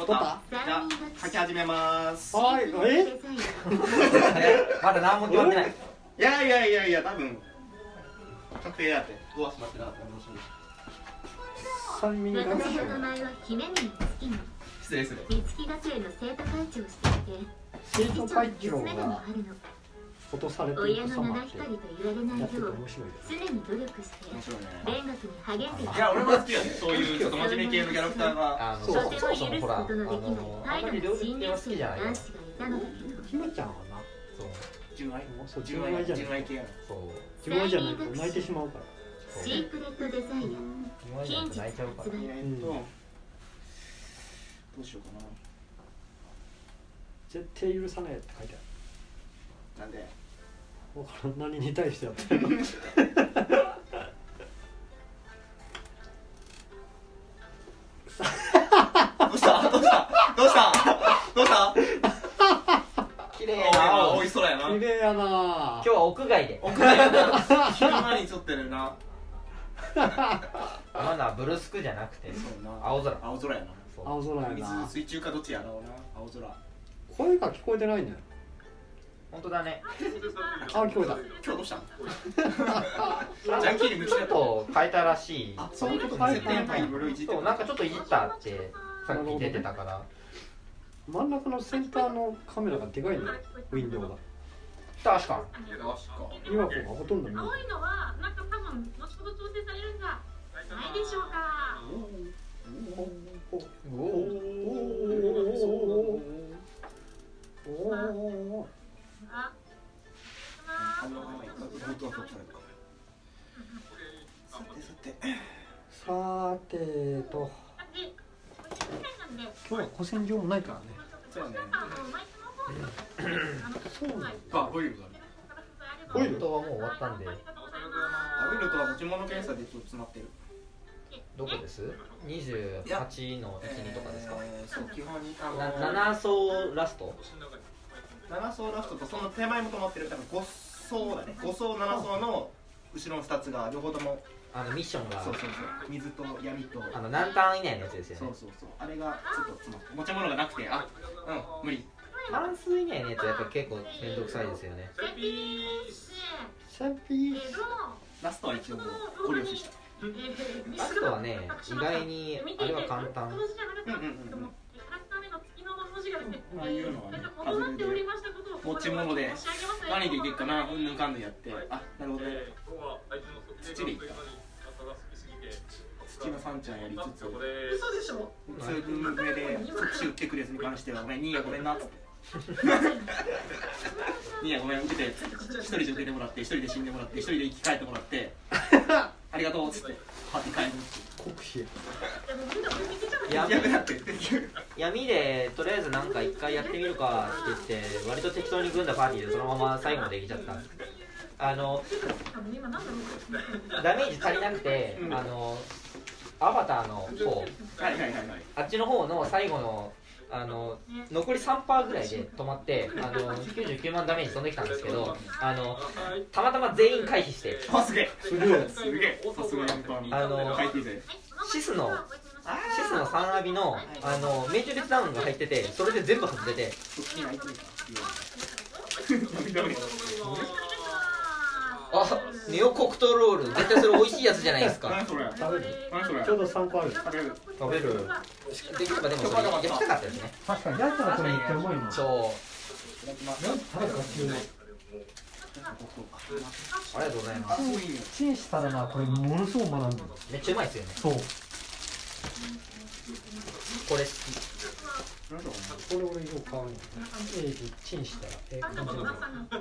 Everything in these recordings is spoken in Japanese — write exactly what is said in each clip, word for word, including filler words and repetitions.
取った。じゃあ書き始めます。 はい。えまだ何も決まってない。 いやいやいやいや、多分確定やってごはしまってなかったら面白い。 三人学私の名前は姫宮月乃。 失礼する。 三月学園の生徒会長をしていて、 生徒会長娘でもがあるの。 落とされてい親く様っての七光と言われないやっててよう面白いよね。 常に努力して面白いね。 勉学に励んでいる。 いや、俺も好きやね。そういうちょっと真面目系のキャラクターが。 あのそうそもそもほら、あとても許すことのできないのあんまり態度の料理系は好新入生きじゃないよ。 の男子がいたのだけど、 ひまちゃんはな、 そう純愛そう純愛純愛じゃない純愛系やな。 そう。 純愛じゃないと泣いてしまうから。 シークレットデザイア今までだと泣いちゃうから。 えっとどうしようか絶対許さないって書いてあな。なんでる。わからん、何に対してやってるの。 どうしたどうしたどうしたどうした綺麗青いなな青。 青い空やな。 綺麗やな今日は屋外で。 屋外やな。昼間に撮ってるな。 まだブルスクじゃなくてそうな。 青空。 青空やな。 そう青空やな。 水水中かどっちやろうな。青空。 声が聞こえてないね。 本当だね。 あ、聞こえた。 今日どうしたの？ジャンキーに夢中ちょっやった。 と変えたらしい。 あ、そういうことね。設定やっぱりいろいろいじってそう、なんかちょっといじったってさっき出てたから。 真ん中のセンターのカメラがでかいね。ウィンドウが。 確か今こがほとんど見えない。 青いのはなんか多分後ほど調整されるんじゃないでしょうか。 に。おお。 おお。 あ、 反応がない。本当はこっちからか。さてさて。 さてと、今日は古戦場もないからね。 そうやね。 そうなんだ。 あ、オイルがある。 オイル本当はもう終わったんで。 オイルとは持ち物検査でちょっと詰まってる。 どこです？にじゅうはちのいちにとかですか？ えーそう、基本にあのなな層ラスト？ なな層ラストとその手前も止まってる。多分ご層だね。ご層なな層の後ろのふたつが両方とも。 あのミッションがそうそうそう。水と闇と。 あの何ターン以内のやつですよね。 そうそうそう。あれがちょっと詰まって持ち物がなくて、あ、うん、無理。 関数以内のやつはやっぱ結構面倒くさいですよね。 センピー。 ラストは一応もうご了承した。 ラストはね、意外にあれは簡単。 うんうんうんうん。ああいうのはね、パズルで持ち物で何でいけるかな、うんぬんかんぬんやって、あ、なるほどね。土でいった。土のさんちゃんやりつつ、数分目で即死打ってくるやつに関しては、ごめん、兄やごめんなっつって。兄やごめん、受けて、一人で受けてもらって、一人で死んでもらって、一人で生き返ってもらって、ありがとうっつって、パって帰る。 国士。 闇逆だって闇でとりあえずなんか一回やってみるかって言って割と適当に組んだパーティーでそのまま最後までできちゃった。あのダメージ足りなくて、うん、あのアバターの方、 はいはいはいはい、 あっちの方の最後のあの残り さんパーセント ぐらいで止まってあのきゅうじゅうきゅうまんダメージ飛んできたんですけど、あのたまたま全員回避して、 あ、すげえすげえすげえさすがにあのシスのシスのさんアビのあの命中率ダウンが入ってて、それで全部外れて、あ、ネオコクトロール、絶対それ美味しいやつじゃないですか。 何それ食べる？ 何それ？ ちょうどさんこある。 食べる。 食べる。できればでもそれ焼きたかったですね。 確かに焼いたらこれめっちゃうまいな。 そう。 いただきます。 食べたかっていうの。 ありがとうございます。 チンしたらな、これものすごく学んでる。 めっちゃうまいですよね。 そう。 これ好き。 これ俺よく買うの。エイジチンしたらええ感じなんだよ。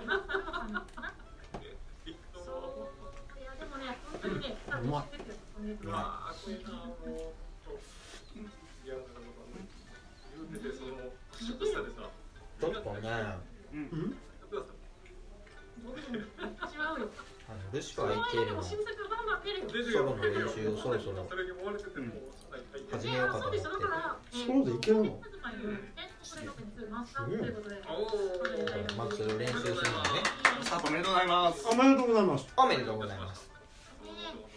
うまい。うまい。 ちょっとね、 うん。 あのルシファーいけるのソロの練習をそろそろ始めようかと思って。 ソロでいけるの？ まずそれを練習するのね。 さあ、おめでとうございます。 おめでとうございます。 おめでとうございます。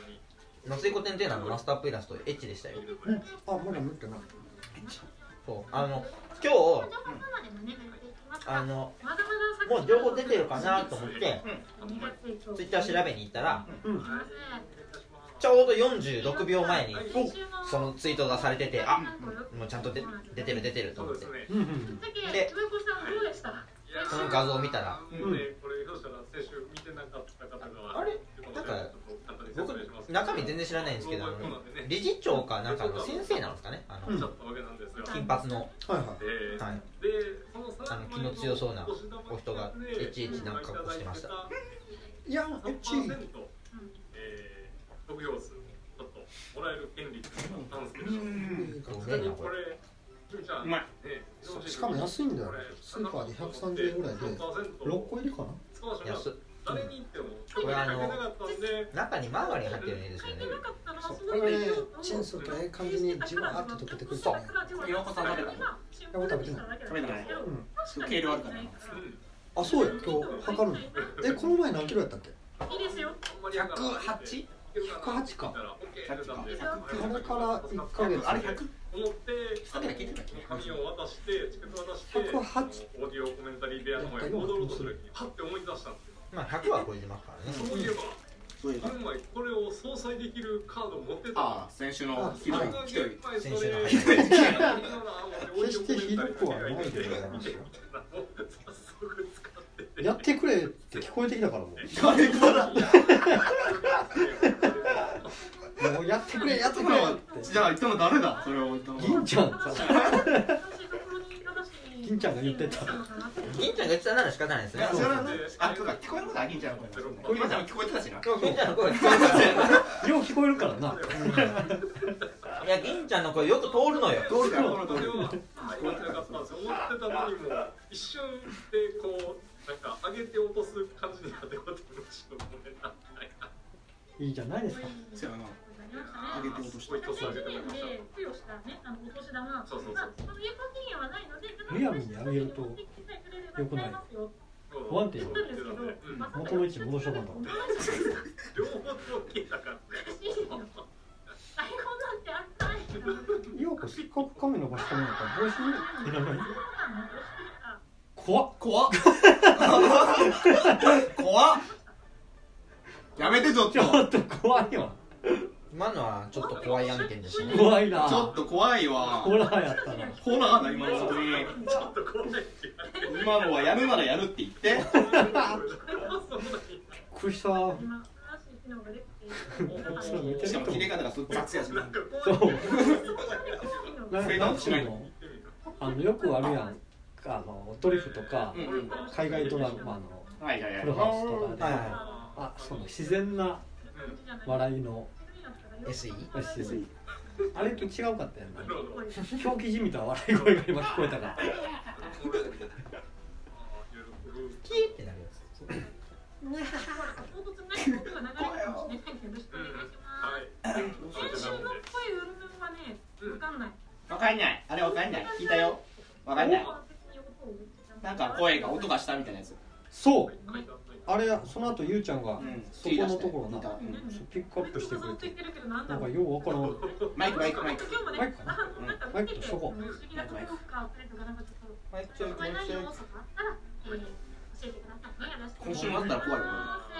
夏井古典テーナのマスターアップイラストエッチでしたよ。 うん、あ、まだ持ってない。 そう、 あの今日あのもう情報出てるかなと思って、うん、ツイッター調べに行ったら、うん、ちょうどよんじゅうろくびょうまえにそのツイートがされてて、あ、もうちゃんとで出てる出てると思って、うん、でその画像を見たら、うん、あれなんか僕中身全然知らないんですけど、あの理事長かなんかの先生なんですかね、あの、うん、金髪の、はいはいはい、あの気の強そうなお人がエチエチなんか格好してました。 いやエチ得票数ちょっともらえる権利っていうのがあったんですけど、普通にこれうまい、 しかも安いんだよ。スーパーでひゃくさんじゅうえんぐらいでろっこ入りかな。 安っ。これあの中にマーガリン入ってるのいいですよね。 そうこれねチンするとええ感じにじわーっと溶けてくるとね。 岩子さん食べたの？ 岩子食べてない。 食べてない。うん。軽量あるから。 あ、そうや。今日測るの。え、この前何キロやったっけ？ ひゃくはち？ ひゃくはちか。 ひゃくか。 あれからいっかげつ。 あれひゃく？ 思って紙を渡してチケット渡してオーディオコメンタリー部屋の方へ戻ろうとする時にパッて思い出したんですよ。 まあひゃくは超えてますからね。 そういえば前回これを相殺できるカード持ってた。 ああ、先週のひどいひどい先週の決してひどくはないでございますよ。やってくれって聞こえてきたからもう。誰からもうやってくれやってくれって。 じゃあ言ったの誰だそれを言ったの。 銀ちゃん銀ちゃんが言ってた。 銀ちゃんが言ってたなら仕方ないですね。 それはね、あ、そうか聞こえることは銀ちゃんの声。銀ちゃんも聞こえてたしな。 銀ちゃんの声聞こえてた。 よう聞こえるからな。 いや銀ちゃんの声よく通るのよ。 通るから通る通る。 思ってたのにも一瞬でこうなんか上げて落とす感じになってこともちょっとごめんな。 いいじゃないですか。 そうやな。上げて落として。 むやみに上げると良くない。不安定よ。元の位置戻しとかんと。 両方とも聞いたから。 ようこせっかく髪伸ばしたのに帽子いらない。怖っ怖っ怖っ。やめてちょっと。 ちょっと怖いわ。 今のはちょっと怖い案件でしたね。 怖いな。 ちょっと怖いわ。 ホラーやったな。 ホラーだ今の本当に。 ちょっと怖い。 今のはやるならやるって言って。 くしさ。 しかも切れ方がすごく雑やし。 そう。なんていうの？あのよくあるやん。あのドリフとか海外ドラマのフルハウスとかで、あ、その自然な笑いのエスイー？ エスイー あれと違うかったやんな。狂気じみた笑い声が今聞こえたから。 キーってなるやつ。 わかんない。あれわかんない。聞いたよ。わかんない。なんか声が音がしたみたいなやつ。 そう。あれその後ゆうちゃんがそこのところなピックアップしてくれて、なんかようわからん。 マイクマイクマイクマイクかな。マイクとしとこう。 マイクちょいマイクちょい。 今週もあったら怖いよ。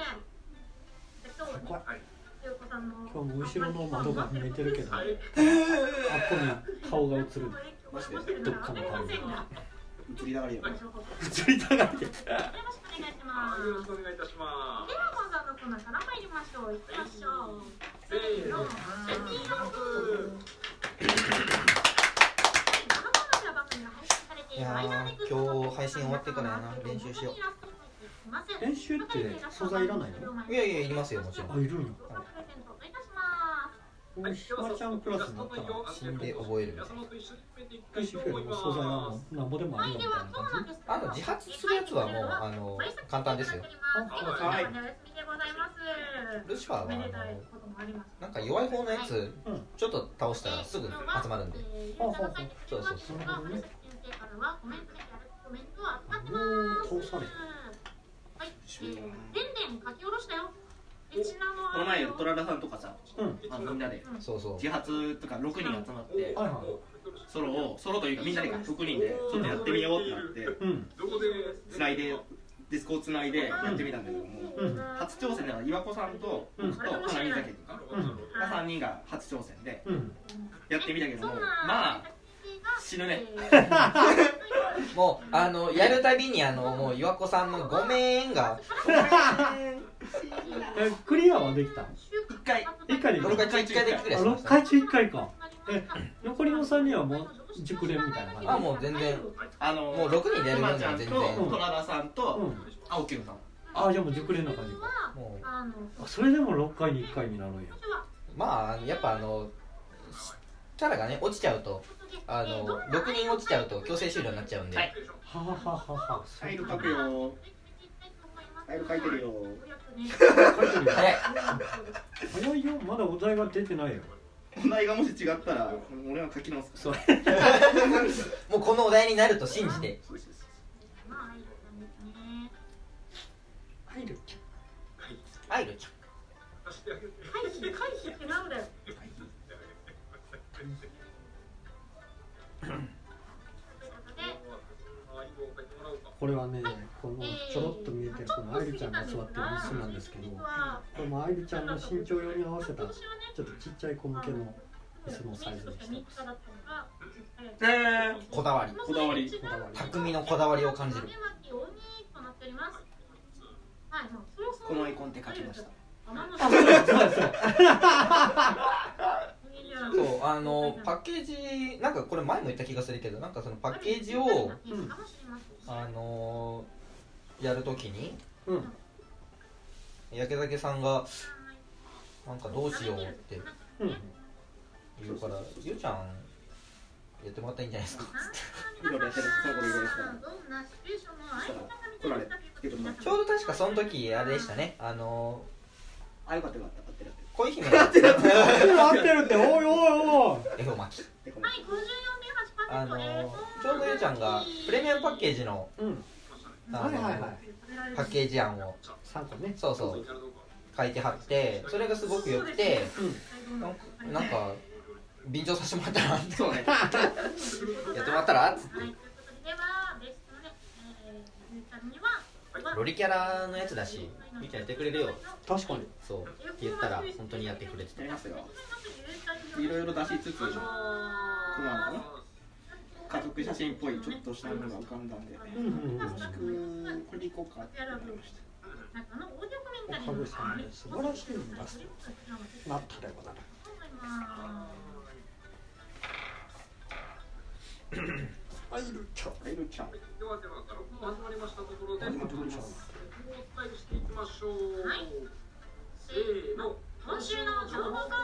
怖い。今日も後ろの窓が見えてるけど、あっこに顔が映る。どっかの顔が。 映りたがりよ。 映りたがり。 よろしくお願いいたします。 ではまずはのコーナーから参りましょう。いきましょう。せーの。エンディング。 いやー今日配信終わってからやな、練習しよう。 練習って素材いらないの？ いやいやいりますよもちろん。 あ、いるんや。俺ひまちゃんクラスになったら死んで覚えるみたいな。 レシピよりも素材はなんぼでもあるよみたいな感じ？ あの自発するやつはもうあの簡単ですよ。 あ、はい。 ルシファーはあのなんか弱い方のやつ、うん、ちょっと倒したらすぐ集まるんで。 ほうほうほう。 そうそうそう。 倒され。 はい。でんでん書き下ろしたよ。 この前トララさんとかさ、うん、あのみんなでそうそう自発とかろくにん集まってソロをソロというかみんなでろくにんでちょっとやってみようってなって、うん、つないでディスコをつないでやってみたんだけども、うん、初挑戦では岩子さんと僕と花見酒君がさんにんが初挑戦でやってみたけども、まあ死ぬねもうあのやるたびにあのもう岩子さんのごめんがクリアはできた？いっかいいっかいでろっかい中いっかいでクリアしました。 ろっかい中いっかいか。え残りのさんにんはもう熟練みたいな感じ？ あもう全然あのもうろくにんでやる分には全然トラダさんと青木さん。 あじゃあもう熟練な感じか。もうあそれでもろっかいにいっかいになるんや。 まあやっぱあのキャラがね落ちちゃうとあのろくにん落ちちゃうと強制終了になっちゃうんで、はい、 ははははファイル書くよファイル書いてるよ早い早いよまだお題が出てないよお題がもし違ったら俺は書き直すそれもうこのお題になると信じてアイルちゃんアイルちゃん回避回避ってなんだよこれはね、このちょろっと見えてるこの愛梨ちゃんが座ってる椅子なんですけど、これも愛梨ちゃんの身長用に合わせたちょっとちっちゃい子向けの椅子のサイズにしてます。 えー、 こだわり、 こだわり、 匠のこだわりを感じる。 このアイコンって書きました。 あ、そうですそうです。 そうあのパッケージなんかこれ前も言った気がするけどなんかそのパッケージを、うん、あのやるときに、うん、焼け酒さんがなんかどうしようって言うから、うん、ゆうちゃんやってもらったらいいんじゃないですかいろいろやってるその頃いろいろちょうど確かその時あれでしたねあのあよかったよかった恋姫合ってる合ってる合ってるっておいおいおい恵方巻きあのちょうどゆうちゃんがプレミアムパッケージの、うん、あの、はいはいはい、パッケージ案をさんこねそうそう書いてはってそれがすごく良くて、うん、な, なんか便乗させてもらったらそうねやってもらったらっつってロリキャラのやつだしゆうちゃんやってくれるよ確かにそうって言ったら本当にやってくれてたいろいろ出しつつこのあの家族写真っぽいちょっとしたものが浮かんだんでよろしくこれでいこうかって思いましたおかげさまで素晴らしいんだなったでござるアイルちゃんアイルちゃんではでは録音始まりましたところでお伝えしていきましょうはいせーの今週の情報コーナー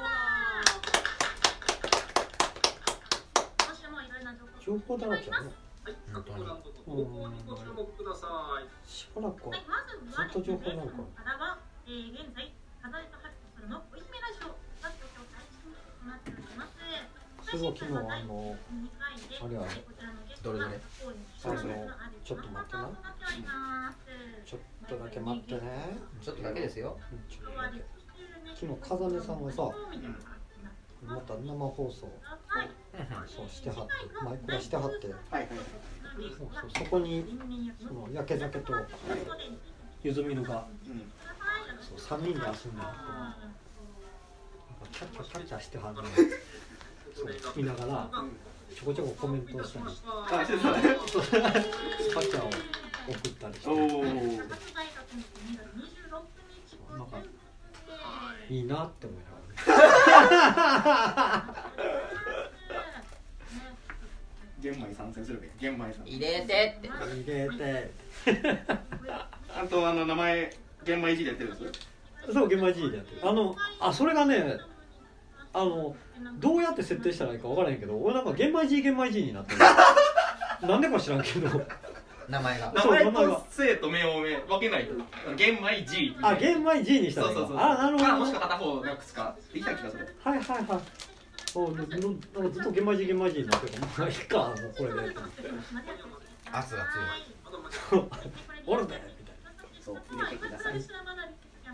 今週もいろいろな情報情報だらけだねはい各ブランドと投稿にご注目くださいしばらくはずっと情報なのかからは、えー、現在課題と発表するのお姫ラジオが東京配信となっておりますそれは昨日あのあれあれどれどれあのちょっと待ってなちょっとだけ待ってねちょっとだけですよ、 うん、ちょっとだけ昨日風音さんがさ、うん、また生放送、うん、そうしてはってマイクラしてはって、はいはい、そうそうそこにその焼け酒とゆずみるが、うん、そうさんにんで遊んではってキャッチャーキャッチャーしてはるのそう見ながらちょこちょこコメントをしたりスパチャを送ったりしてなんかいいなって思いながら玄米参戦するべき玄米さん入れてって入れてあとあの名前玄米 G でやってるんですそう玄米 G でやってるあのあそれがねあのどうやって設定したらいいか分からへんけど俺なんか玄米 G 玄米 G になってるなんでか知らんけど名前が名前と姓と名を分けないと玄米 G あ玄米 G にしたらいいかそうそうそうあなるほどもしくは片方なくすかできた気がするはいはいはいおなんかずっと玄米 G 玄米 G になってるからもういいかもうこれで圧が強いおるでみたいなそう入れてください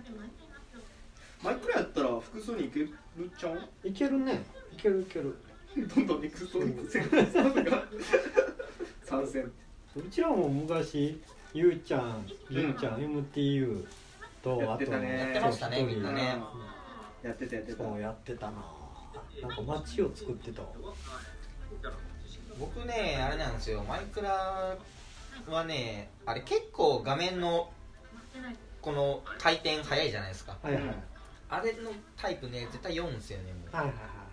マイクラやったら複数にいけるちゃんいけるねいけるいけるどんどんネクスト戦が参戦。 うちらも昔ゆうちゃん、ゆうちゃん、エムティーユー とやってたね。 やってましたねみんなね。 やってたやってた。 そうやってたな。なんか街を作ってた。 僕ねあれなんですよ、マイクラはねあれ結構画面のこの回転早いじゃないですか。 はいはい。 あれのタイプね絶対読むんですよね。もうはいはい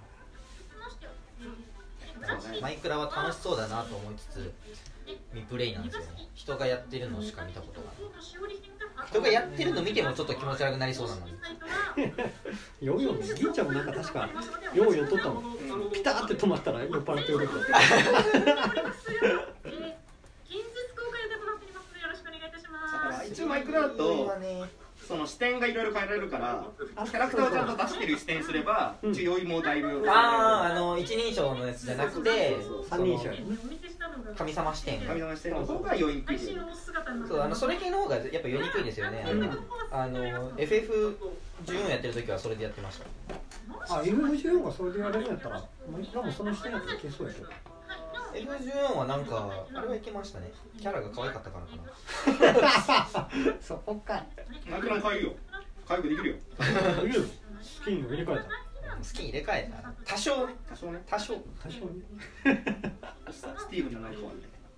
はい。 マイクラは楽しそうだなと思いつつ未プレイなんですよね。人がやってるのしか見たことがない。人がやってるの見てもちょっと気持ち悪くなりそうなのに。 ようようね、銀ちゃんもなんか確かようよっとったもん。ピターって止まったら酔っ払ってると。 一応マイクラだとその視点がいろいろ変えられるからキャラクターをちゃんと出してる視点にすれば酔いもだいぶ。 あああの一人称のやつじゃなくて三人称。 神様視点。 神様視点の方が酔いにくい。 そうあのそれ系の方がやっぱ酔いにくいですよね。あの エフエフじゅうよん やってる時はそれでやってました。 あ エフエフじゅうよん がそれでやれるんやったらマイクラもその視点やったらいけそうやけど。 エフエフじゅうよん はなんかあれはいけましたね。キャラが可愛かったからかな。 そこか。 マイクラも変えるよ。回復できるよ。 できる。スキンを入れ替えた。 スキン入れ替えた。多少ね。 多少ね。 多少。 多少ね。 スティーブじゃない子はね。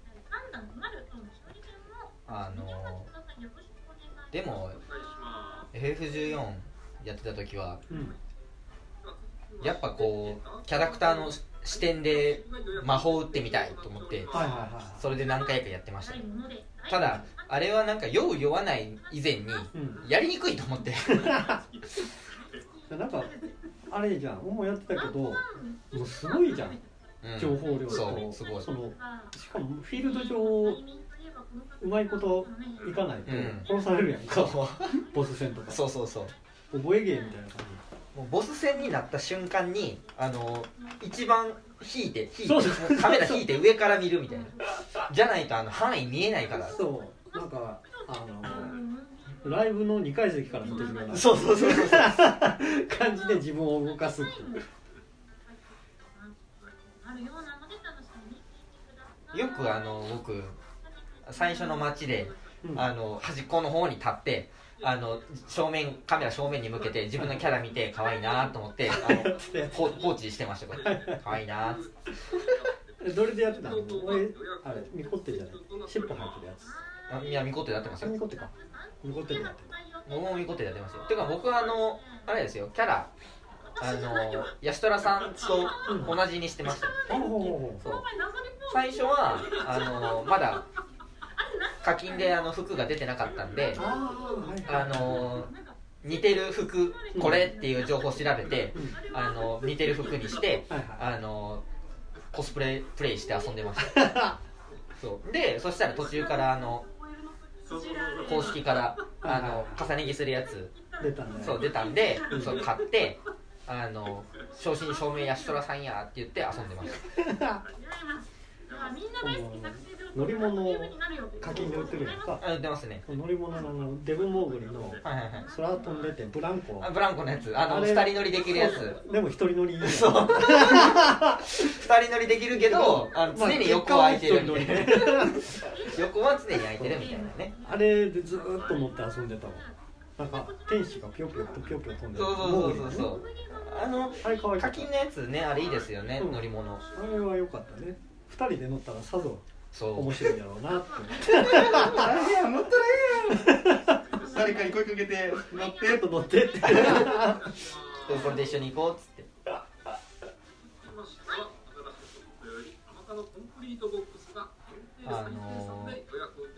あのでも エフエフじゅうよん やってた時は、うん、やっぱこうキャラクターの視点で魔法を打ってみたいと思って、はいはいはい、それで何回かやってました、ね、ただあれはなんか酔う酔わない以前にやりにくいと思って、 うん、なんかあれじゃん俺もやってたけどもうすごいじゃん、うん、情報量とそうすごいそのしかもフィールド上うまいこといかないと殺されるやんか、うん、ボス戦とかそうそうそう覚えゲーみたいな感じ。 もうボス戦になった瞬間にあの一番引いて引いてカメラ引いて上から見るみたいなじゃないとあの範囲見えないから。 そうなんかあのライブのにかい席から見てるようなそうそうそうそう感じで自分を動かすっていうよくあの僕最初の街で、うん、あの端っこの方に立ってあの正面カメラ正面に向けて自分のキャラ見て可愛いなと思ってあの放置してました。これ可愛いなってどれでやってたの？俺あれミコッテじゃない尻尾入ってるやつ。 あいやミコッテでやってますよ。 ミコッテかミコッテでやってる。 僕もミコッテでやってますよ。てか僕はあのあれですよキャラあのヤシトラさんと同じにしてました、うん、そう最初はあのまだ課金であの服が出てなかったんであの似てる服これっていう情報を調べてあの似てる服にしてあのコスプレプレイして遊んでましたそうでそしたら途中からあの公式からあの重ね着するやつ出たんで、 そう出たんでそう買ってあの正真正銘ヤシトラさんやって言って遊んでました乗り物課金で売ってるやんか。 あ、売ってますね。 乗り物のデブモーグリの空飛んでてブランコ。 あ、ブランコのやつ。あの二人乗りできるやつ。 でも一人乗り。 そう。二人乗りできるけど、あの常に横は空いてるみたいな。横は常に空いてるみたいなね。 あれでずーっと乗って遊んでたわ。なんか天使がピヨピヨとピヨピヨ飛んでる。 そうそうそうそうそう。あの課金のやつね、あれいいですよね、乗り物。あれは良かったね。二人で乗ったらさぞ面白いだろうなって思って。 大変や、乗ったらええやん。誰かに声かけて乗ってと乗ってって。これで一緒に行こうっつって。あのー、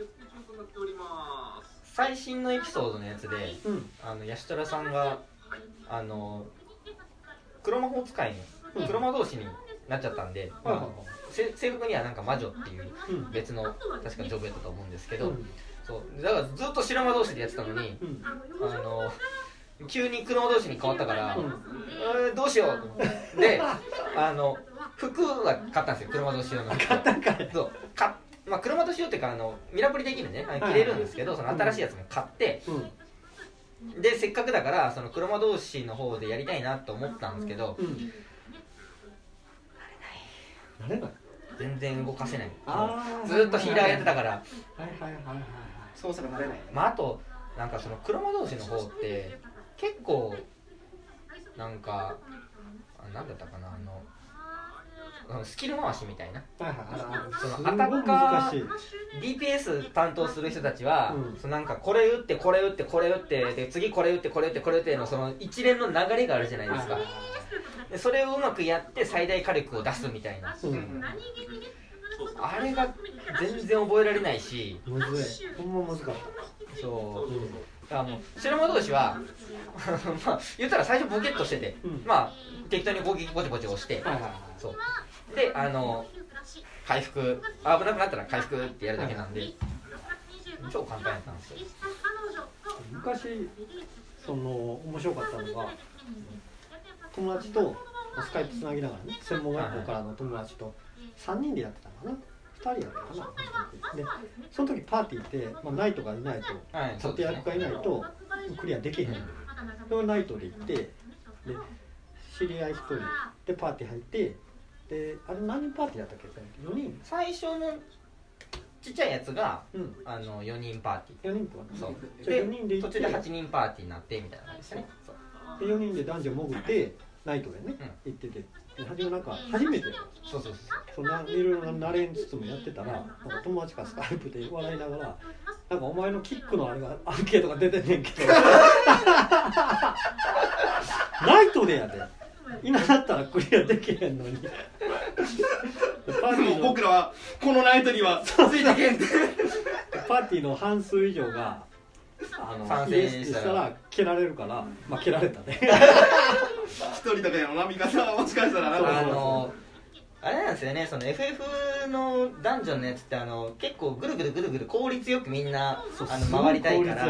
最新のエピソードのやつで、うん、あのヤシトラさんがあのー、黒魔法使いの黒魔同士になっちゃったんで、うん、まあ制服にはなんか魔女っていう別の確かジョブやったと思うんですけど、うん、そうだからずっと白魔同士でやってたのに、うん、あの急に黒魔同士に変わったから、うんえー、どうしようと思ってであの服は買ったんですよ黒魔同士用の買ったんかいそうか、まあ、黒魔同士用っていうかあのミラプリできるね着れるんですけどその新しいやつも買って、うん、でせっかくだからその黒魔同士の方でやりたいなと思ったんですけど、うん慣れない、 全然動かせない。 あずっとヒーラーやってたから。 はいはいはいはいはい。 操作が慣れない。 まああとなんかその黒魔同士の方って結構なんかなんだったかな、あのスキル回しみたいな、 はいはい、 そのアタッカー ディーピーエス 担当する人たちは、うん、そのなんかこれ打ってこれ打ってこれ打ってで次これ打ってこれ打ってこれ打ってのその一連の流れがあるじゃないですか。でそれをうまくやって最大火力を出すみたいな、うん、あれが全然覚えられないし、 むずい、ほんま難かった。 そう、うん、だからもう白魔同士はまあ言ったら最初ボケっとしてて、うん、まあ適当に攻撃ポチポチ押して、はいはいはい、そうで、あの回復、危なくなったら回復ってやるだけなんで、はい、超簡単やったんですよ。 昔その面白かったのが、友達とスカイプつなぎながらね、専門学校からの友達とさんにんでやってたのかな、ふたりやったかな。でその時パーティーって、まあ、ナイトがいないと、はい、盾役がいないとクリアできへんの。それをナイトで行って、で知り合いひとりでパーティー入って、であれ何人パーティーだったっけ？よにん。 最初のちっちゃいやつが、うん、あのよにんパーティー。 よにんとはね。 そう。でよにんで途中ではちにんパーティーになってみたいな感じですね。 そうでよにんでダンジョン潜ってナイトでね、うん、行ってて、初めなんか初めてそうそうそう。 そんないろいろ慣れんつつもやってたら、なんか友達からスカイプで笑いながら、なんかお前のキックのあれがアンケートが出てんねんけどナイトでやで今だったらクリアできへんのにパーティーの僕らはこのナイトにはついてけんってパーティーの半数以上があのイエスってしたら蹴られるから、まあ蹴られたね一人とかでの波方はもしかしたらな、あのあれなんですよね、その エフエフ のダンジョンのやつってあの結構ぐるぐるぐるぐる効率よくみんなあの回りたいから、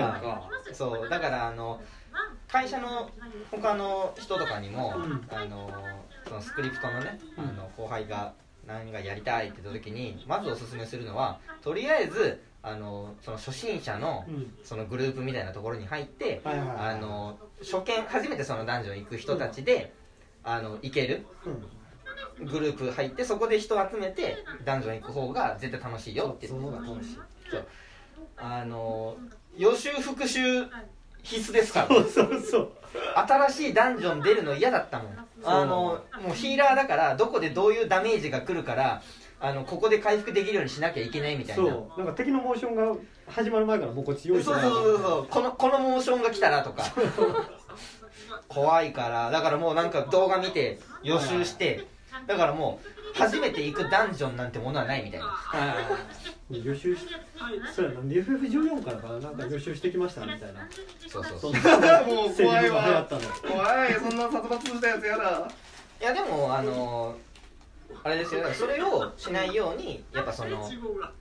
そうだからあの会社の他の人とかにも、うん、あのそのスクリプトのね、うん、あの後輩が何がやりたいって言った時にまずおすすめするのは、とりあえずあのその初心者の、うん、そのグループみたいなところに入って、はいはいはい、あの初見初めてそのダンジョン行く人たちで、うん、あの行ける、うん、グループ入ってそこで人集めてダンジョン行く方が絶対楽しいよって。 その方が楽しい。 そうあの予習復習必須ですから。 そうそうそう。 新しいダンジョン出るの嫌だったもん。あのもうヒーラーだからどこでどういうダメージが来るからあのここで回復できるようにしなきゃいけないみたいな。 そうなんか敵のモーションが始まる前からもうこっち用意してない。 そうそうそうそう。このこのモーションが来たらとか怖いから、だからもうなんか動画見て予習して、だからもう初めて行くダンジョンなんてものはないみたいな。 予習しそうやな、エフエフじゅうよん からかな、なんか予習してきましたみたいな。 そうそうそう。 もう怖いわ。怖い、そんな殺伐したやつやだ。 いやでもあのあれですよ、それをしないようにやっぱその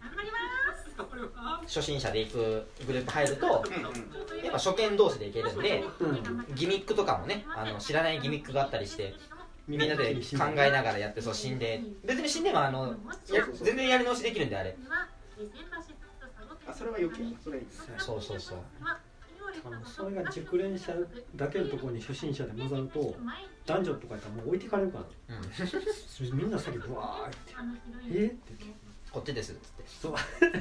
初心者で行くグループ入ると、やっぱ初見同士で行けるんで、うん、ギミックとかもね、あの知らないギミックがあったりして。みんなで考えながらやって、そう死んで別に死んでもあのや全然やり直しできるんであれ。 あそれは余計それいい。 そうそうそう。 あのそれが熟練者だけのところに初心者で混ざるとダンジョンとかやったらもう置いてかれるから、うん、みんな先ブワーってえー、ってこっちですっつって。 そう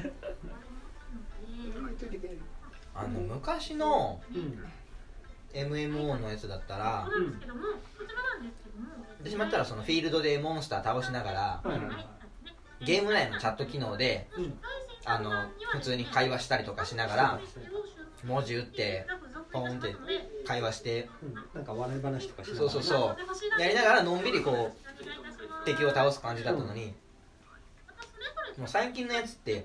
あの昔の、うん、エムエムオー のやつだったら、うん、でしまったらそのフィールドでモンスター倒しながら、うん、ゲーム内のチャット機能で、うん、あの普通に会話したりとかしながら文字打ってポンって会話して、 うん、なんか笑い話とかしながら、そうそうそうやりながらのんびりこう敵を倒す感じだったのに、うん、もう最近のやつって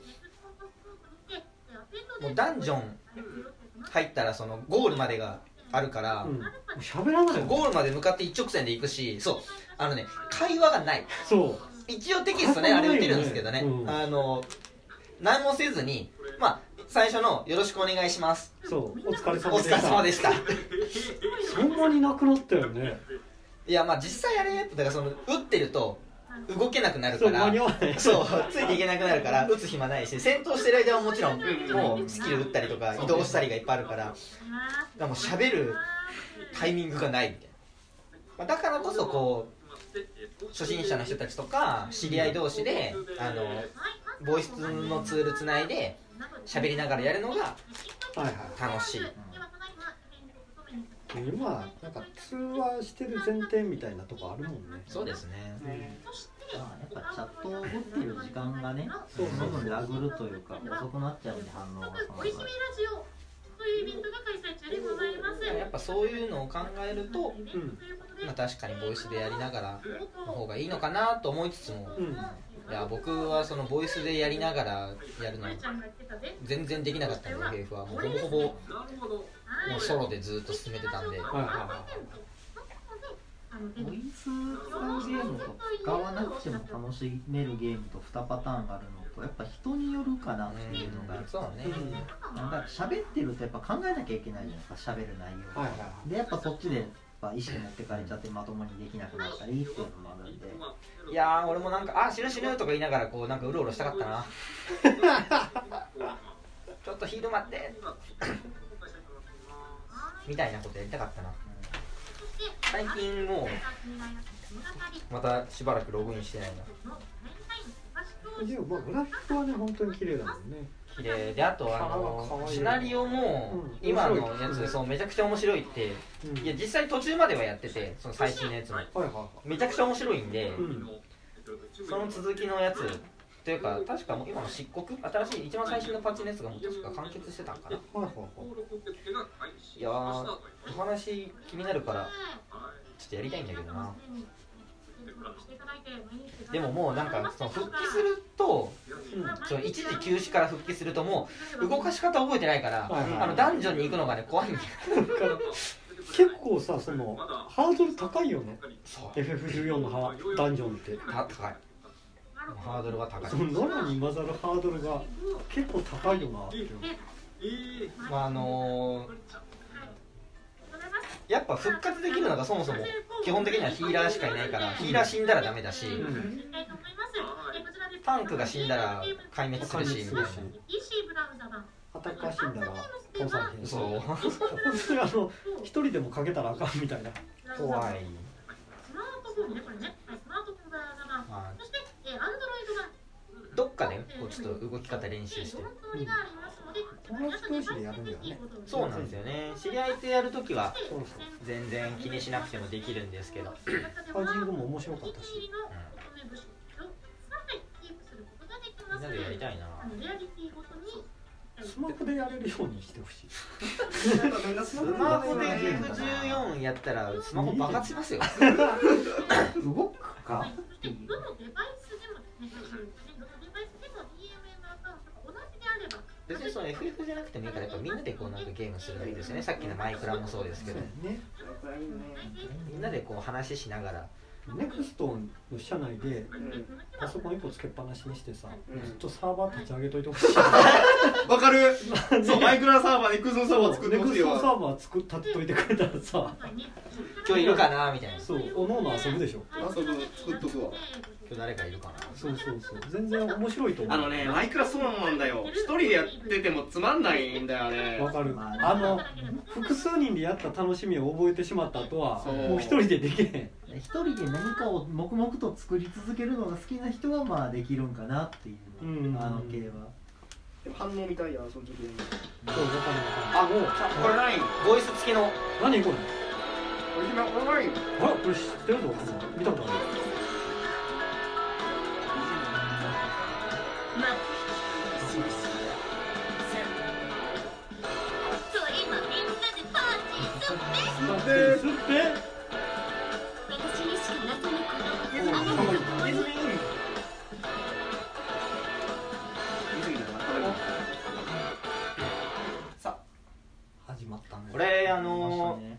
もうダンジョン入ったらそのゴールまでがあるから、うん、 喋らない。 ゴールまで向かって一直線で行くし、そうあのね会話がない。 そう一応テキストね、あれ打てるんですけどね、うん、あの何もせずに、まあ最初のよろしくお願いします。 そうお疲れ様でした。 お疲れ様でした。 そんなになくなったよね。 いやまあ実際あれだからその打ってると動けなくなるから、そうついていけなくなるから打つ暇ないし、戦闘してる間はもちろんもうスキル打ったりとか移動したりがいっぱいあるから、だからもう喋るタイミングがないみたいな。だからこそこう初心者の人たちとか知り合い同士であのボイスのツールつないで喋りながらやるのが楽しい。 今なんか通話してる前提みたいなとこあるもんね。 そうですね。 うん、やっぱチャットを打ってる時間がね、そうその分ラグるというか遅くなっちゃうんで反応がそのおいしみラジオというイベントが開催中でございます。 やっぱそういうのを考えると、うんまあ、確かにボイスでやりながらの方がいいのかなと思いつつも、うん、いや僕はそのボイスでやりながらやるの全然できなかったんで、エフエフはもうほぼほぼもうソロでずっと進めてたんで、はいはいはい、 ボイス使うゲームと使わなくても楽しめるゲームとにパターンがあるのとやっぱ人によるかなっていうのが、うん、そうね、なんか喋ってるとやっぱ考えなきゃいけないじゃないですか、喋る内容、はいはいはい、でやっぱそっちでやっぱ意識持ってかれちゃってまともにできなくなったりっていうのもあるんで、 いやー俺もなんかあ死ぬ死ぬとか言いながらこうなんかうろうろしたかったなちょっとヒール待ってみたいなことやりたかったな。最近もうまたしばらくログインしてないな。 でもまあグラフィックはね本当に綺麗だもんね。 綺麗で、あとあのシナリオも今のやつそうめちゃくちゃ面白いって、うん、いや実際途中まではやっててその最新のやつも、はいはいはい、めちゃくちゃ面白いんで、うん、その続きのやつというか確かもう今の漆黒新しい一番最新のパッチのやつがもう確か完結してたんかな。はいはいはい、いやーお話気になるからちょっとやりたいんだけどな。でももうなんかその復帰すると、うん、その一時休止から復帰するともう動かし方覚えてないから、はいはい、あのダンジョンに行くのがね怖いんだよ結構さそのハードル高いよね。 エフエフじゅうよん のダンジョンって高い、ハードルが高い。 そのノラに混ざるハードルが結構高いよなっていう、 まああのー、やっぱ復活できるのがそもそも基本的にはヒーラーしかいないから、ヒーラー死んだらダメだし、うん、タンクが死んだら壊滅するしみたいな。 アタッカー死んだら倒されへん。そう本当にあの一人でもかけたらあかんみたいな。 怖い。どっかでこうちょっと動き方練習して、うん、 友達同士でやるんだよね。 そうなんですよね。知り合いとやるときは全然気にしなくてもできるんですけど、 パージングも面白かったし、 うん、みんなでやりたいな。 スマホでやれるようにしてほしいスマホで エフじゅうよん やったらスマホ爆発しますよ動くかっていう。 別にその エフエフ じゃなくてもいいからやっぱみんなでこうなんかゲームするのいいですよね。さっきのマイクラもそうですけど、ね、みんなでこう話しながらネクストの社内でパソコンいっこつけっぱなしにしてさ、うん、ずっとサーバー立ち上げといてほしいわかるそうマイクラサーバーネクストサーバー作ってほしいわ。 ネクストサーバー作立てといてくれたらさ今日いるかなみたいな。 そうおのおの遊ぶでしょ。 遊ぶ作っとくわ。 今日誰かいるかな。 そうそうそう全然面白いと思う。 あのねマイクラそうなんだよ。一人でやっててもつまんないんだよね。 わかる。あの複数人でやった楽しみを覚えてしまった後はもう一人でできへん。 一人で何かを黙々と作り続けるのが好きな人はまあできるんかなっていう、うん、あの系は反応みたいやその時に。 そうわかる。 あもうこれ何ボイス付きの何これ。 これ今これ何あこれ知ってるぞ。見たことある。吸って吸ってさあ始まったね。 これあのー、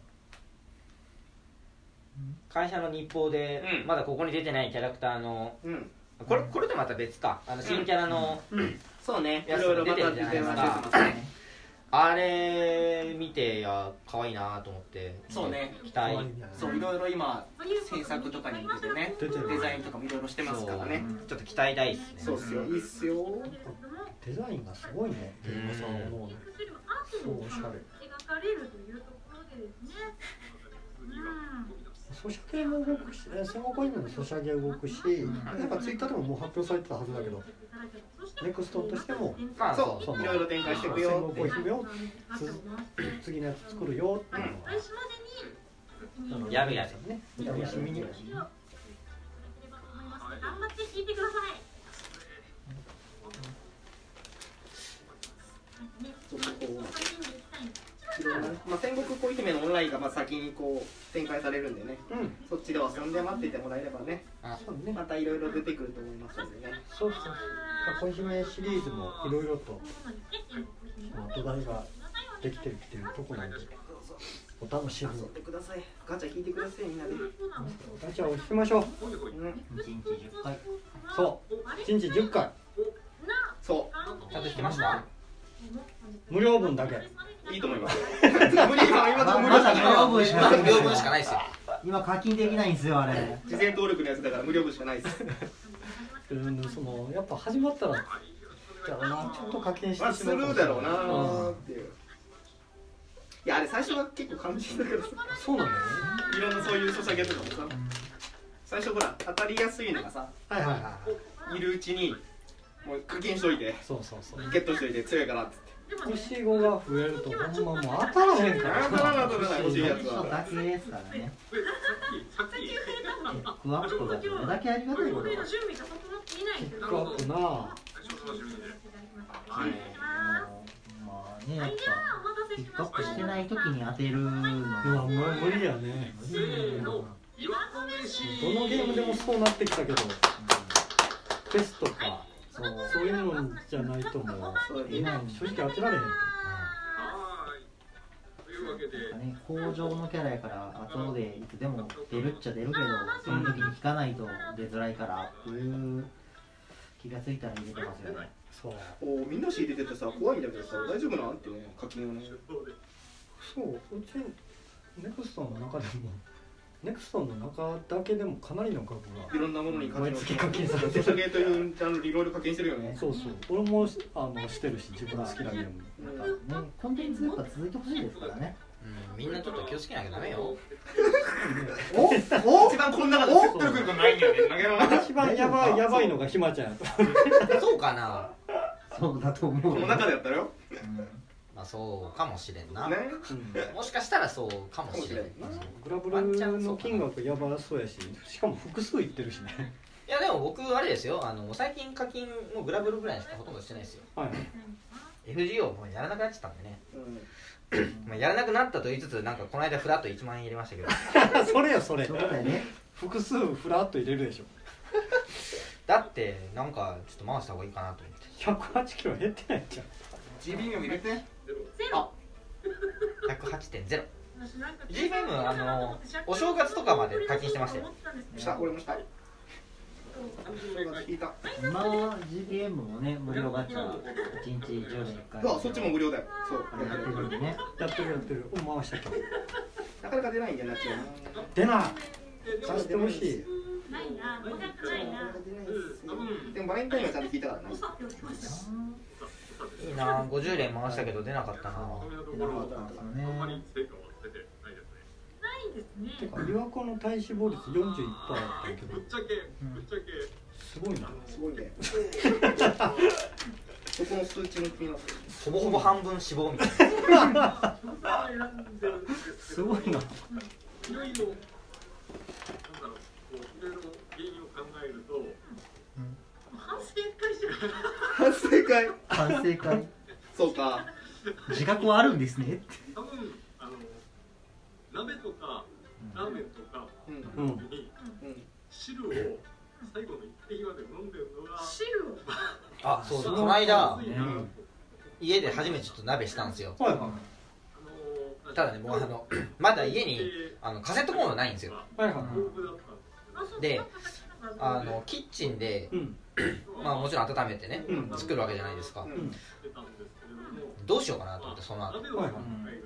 会社の日報で、うん、まだここに出てないキャラクターの、うん、これこれとまた別かあの新キャラの、うんうん、そうねやつが出てるじゃないですか。あれ見てや可愛いなと思って。そうね期待。そういろいろ今制作とかに向けてねデザインとかもいろいろしてますからね。ちょっと期待大ですね。 そうっすよいいっすよ。 デザインがすごいね。ゲームさん思うね。そうおしゃれ。 ソシャゲも動くし、戦国アニメのソシャゲ動くし、なんかツイッターでももう発表されてたはずだけど、ネクストとしても、 まあそう、いろいろ展開していくよって。 戦国姫を次のやつ作るよっていうのは、 やるやるね。お楽しみに。 頑張って聞いてください。 まあ、戦国恋姫のオンラインがまあ先にこう展開されるんでね、うん、そっちで遊んで待っててもらえればね、あそうね、またいろいろ出てくると思いますのでね。 そうそうそう、恋姫シリーズもいろいろと土台ができてるっていうところなんで、お楽しみに。 遊んでください。ガチャ引いてください、みんなで。 ガチャを引きましょう。 いちにちじゅっかい。 そう、いちにちじゅっかい。 そう。 ちゃんと引きました？ 無料分だけ。 いいと思います。無料分、今の無料分しかない。 無料分しかないですよ。 今課金できないんですよ、あれ。 事前登録のやつだから無料分しかないです。 うん、そのやっぱ始まったら、じゃあな、ちょっと課金してしまう。 まあ、するだろうなーっていう。いや、あれ最初は結構肝心だけどさ。 そうなんだよね。 いろんなそういうソシャゲとかもさ、最初ほら当たりやすいのがさ、 はいはいはい、 いるうちにもう課金しといて、 そうそうそう、 ゲットしといて強いからっつって。 星ごが増えるとほんまもう当たらへんから。 当たらな当たらない欲しいやつは。 だけですからね。キックアップがどれだけありがたいことか。 キックアップな。 まあね、やっぱピックアップしてない時に当てるのはもう無理やね。どのゲームでもそうなってきたけど、テストかそうそういうのじゃないともう今正直当てられへん。 ね、工場のキャラやから後でいつでも出るっちゃ出るけど、その時に引かないと出づらいからっていう気がついたら入れてますよね。 そう。 おみんな仕入れててさ怖いんだけどさ、大丈夫なんってね、課金をね。 そう、うちネクストの中でもネクストの中だけでもかなりの額がいろんなものに課金されてる。 ソシャゲというジャンルいろいろ課金してるよね。 そうそう。俺もあのしてるし、自分の好きなゲーム。 なんかね、コンテンツやっぱ続いてほしいですからね。 うん、みんなちょっと気をつけなきゃダメよ。 おお一番こんなの説得力ないんだよね。投げろ。 一番やばいやばいのがひまちゃんやと。 そうかな。 そうだと思う。 この中でやったよ。 まあそうかもしれんな。 ね。 もしかしたらそうかもしれん。 グラブルの金額やばそうやし、しかも複数いってるしね。 いやでも僕あれですよ。あの最近課金もグラブルぐらいしかほとんどしてないですよ。はい。エフジーオー もうやらなくなっちゃったんでね。まあやらなくなったと言いつつ、なんかこの間フラッといちまん円入れましたけど。 それよそれ。 そうだよね。 複数フラッと入れるでしょ。 だってなんかちょっと回した方がいいかなと思って。 ひゃくはちキロ減ってないじゃん。 ジービーエム 入れて。 あ、ひゃくはちてんゼロ。ジービーエム あのお正月とかまで課金してましたよ。 した俺もした。 今 ジービーエム もね無料ガチャいちにちじゅうねんいっかい。 あ、そっちも無料だよ。そう。 やってるんでね。 やってるやってる。回したけど。 なかなか出ないんだよなっちゃう。 出ない。出してほしい。 でもバレンタインはちゃんと聞いたからね。 いいな、ごじゅうれん回したけど出なかったな。 出なかったんですよね。 てか琵琶湖の体脂肪率 よんじゅういちパーセント やったけど、すごいな。 すごいね。そこの数値の気になってる。 ほぼほぼ半分脂肪みたいな。 すごいな。 いろいろなんだろう、こういろいろ原因を考えると、反省会してる。 反省会。 反省会。 そうか。 自覚はあるんですね。 多分あの鍋とかラーメンとかの時に汁を最後の一滴まで飲んでるのが汁を。 あ、そう、この間家で初めてちょっと鍋したんですよ。はいはい。ただね、もうあのまだ家にあのカセットコンロないんですよ。はいはい。で、あのキッチンで、うん、まあもちろん温めてね、うん、作るわけじゃないですか。うん、どうしようかなと思ってその後。はいはい。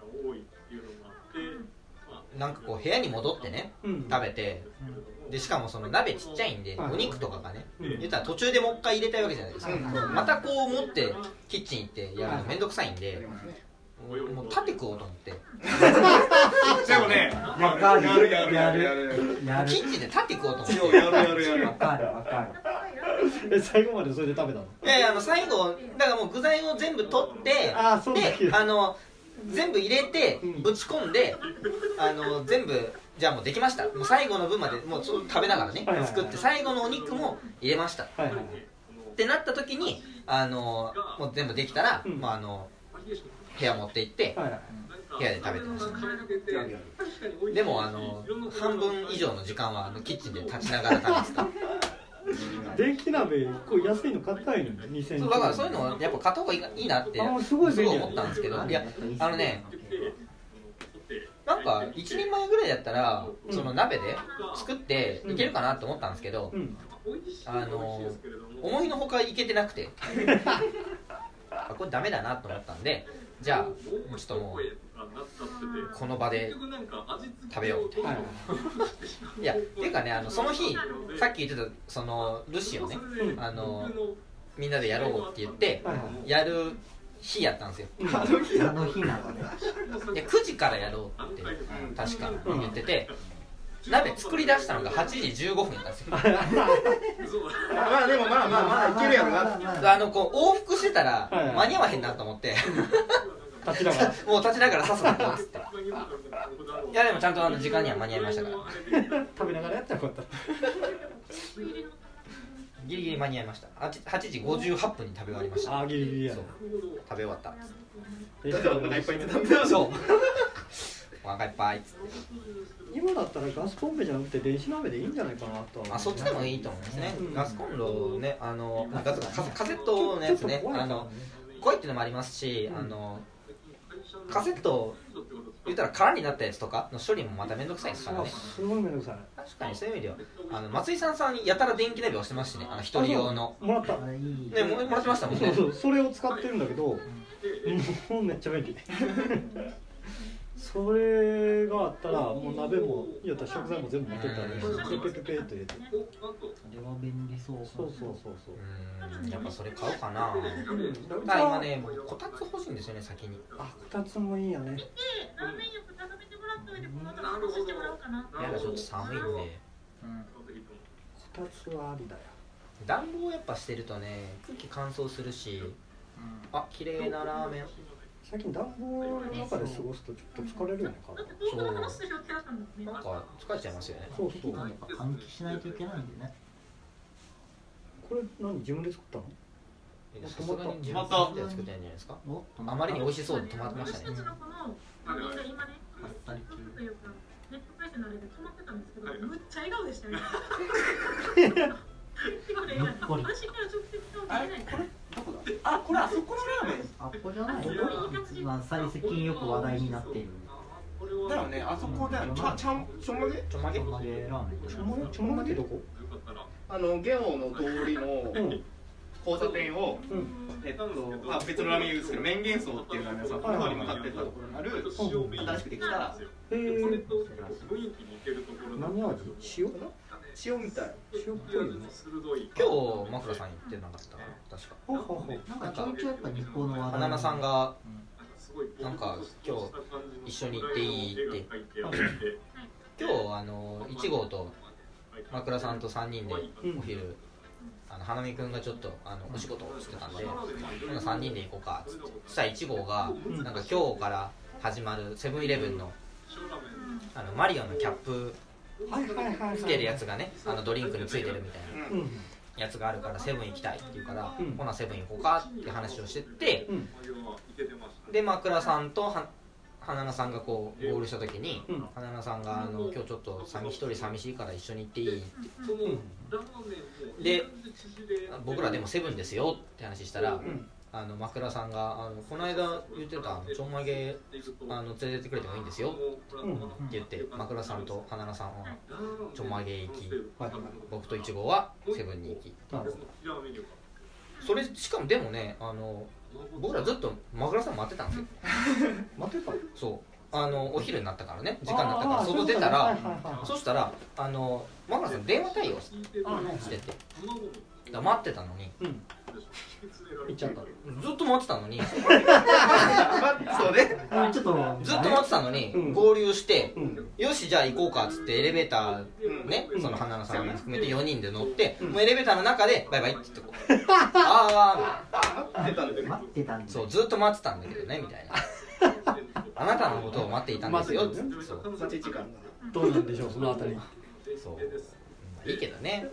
なんかこう部屋に戻ってね、うん、食べて、でしかもその鍋ちっちゃいんで、お肉とかがね、うん、言ったら途中でもう一回入れたいわけじゃないですか。うん、またこう持ってキッチン行ってやるのめんどくさいんで、 もう立って食おうと思って。 でもね、 わかるやるやるやるやるやるキッチンで立って食おうと思って。 やるやるやる。 わかるわかる。 え最後までそれで食べたの？ いやいや、あの最後だからもう具材を全部取って、 あそうだであの全部入れてうんぶち込んで、あの全部じゃあもうできました。もう最後の分までもう食べながらね、 はいはいはい作って最後のお肉も入れました。 はいはいってなった時にあのもう全部できたら、 うんまああの部屋持って行ってはいはい部屋で食べてました。でもあの半分以上の時間はあのキッチンで立ちながら食べてた。 電気鍋これ安いの買ったいのににせんえん。 そうだからそういうのやっぱ買った方がいいいいなってあすごいすごい思ったんですけど、いやあのねなんか一人前ぐらいだったらその鍋で作っていけるかなと思ったんですけど、 うんあの思いのほかいけてなくてあこれダメだなと思ったんで、じゃあちょっともうこの場で食べようって、 はいいやっていうかね、あのその日さっき言ってたそのルシをね、 うんあのみんなでやろうって言ってはいはいやる日やったんですよ。 うんあの日なのね。 でくじからやろうって確か言ってて、鍋作り出したのがはちじじゅうごふんやったんですよ。 まあでもまあまあまあいけるやろな。 あのこう往復してたらはいはい間に合わへんなと思って立ちながらもう立ちながらさっさとこうっつって、いやでもちゃんとあの時間には間に合いましたから食べながらやったらよかった。 ギリギリ間に合いました。はちじごじゅうはっぷんに食べ終わりました。 あーギリギリやそう食べ終わった。 えだってお腹いっぱいになってた。 そうお腹いっぱいっつって今だったらガスコンロじゃなくて電子鍋でいいんじゃないかなとは思う。 あそっちでもいいと思うんですね、 うんガスコンロね、あのガスカカセットのやつね、あの怖いっていうのもありますし、あのカセット言ったら空になったやつとかの処理もまためんどくさいですからね。 すごいめんどくさい。 確かにそういう意味ではあの松井さんさんやたら電気鍋をしてますしね、あの一人用のもらった。 あれいい。 ね、ももらってましたもんね。 そうそうそれを使ってるんだけど、もうめっちゃ便利。それがあったらもう鍋もやったら食材も全部持ってったらいいし、ペペペペっと入れて。 あれは便利そう。 そうそうそうそう。 うーんやっぱそれ買おうかな。 うんただ今ねこたつ欲しいんですよね先に。 あこたつもいいよね。 ラーメンよく食べてもらっておいてこの後話してもらおうかな。 やだちょっと寒いんでうん。 こたつはありだよ。 暖房やっぱしてるとね空気乾燥するし、あ綺麗なラーメン。 最近暖房の中で過ごすとちょっと疲れるよね体。 そうどう話する予定だったんですね。 なんか疲れちゃいますよね。 そうそう。 やっぱ換気しないといけないんでね。 これ何自分で作ったの？ さすがに自分で作って作ってんじゃないですか。 おあまりに美味しそうで止まってましたね。 私たちのこの番組が今ね、 あったりというかネット回線のあれで止まってたんですけど、むっちゃ笑顔でしたよね。今ね、私から直接顔見えないから。 あこれあそこのラーメン。 あ、ここじゃないの？まあ最近よく話題になっている。 だよね、あそこだよ。ちゃちゃんちょんまげ？ ちょんまげ。 ちょんまげラーメン。 ちょんまげちょんまげってどこ？ あのゲオの通りのうん交差点を、 うんえっとまあ別のラーメン屋ですけど、麺源荘っていうラーメン屋さん、この通り向かってったところにある新しくできたえー、何味？塩？ 塩みたい。 塩っぽいよね。 今日マクラさん言ってなかったかな確か。 ほうほうほう。 なんかちょいちょいやっぱ日本の話題。 花菜さんがなんか今日一緒に行っていいって今日あのいち号とマクラさんとさんにんでお昼、あの花見くんがちょっとあのお仕事をしてたんで、今度さんにんで行こうかっつって、そしたらいち号がなんか今日から始まるセブンイレブンのあのマリオのキャップはいはいはいはい。 つけるやつがね、あのドリンクについてるみたいなうんやつがあるからセブン行きたいって言うから、 うんほなセブン行こうかって話をしてって、 うんで枕さんとは花菜さんがこうゴールした時に、 うん花菜さんがあの今日ちょっと寂一人寂しいから一緒に行っていいってうんで僕らでもセブンですよって話したら、 うんあの枕さんがあのこの間言ってたちょんまげあの連れてってくれてもいいんですようんって言って枕さんと花菜さんはちょんまげ行き、 はいはい。 僕といち号はセブンに行き、 なるほそれしかもでもねあの僕らずっと枕さん待ってたんですよ。 ど。待ってた。 そうあのお昼になったからね時間になったからあー外出たら、 はいはいはいはいそしたらあの枕さん電話対応しててだから待ってたのにうん行っちゃった。 ずっと待ってたのにそうねちょっとずっと待ってたのに、うん、合流して、うん、よしじゃあ行こうかっつってエレベーターね、うん、その花野さん含めてよにんで乗って、うん、もうエレベーターの中でバイバイって言ってこうああ待ってたんだそうずっと待ってたんだけどねみたいなあなたのことを待っていたんですよっつってそう待ち時間どうなんでしょうそのあたりそういいけどね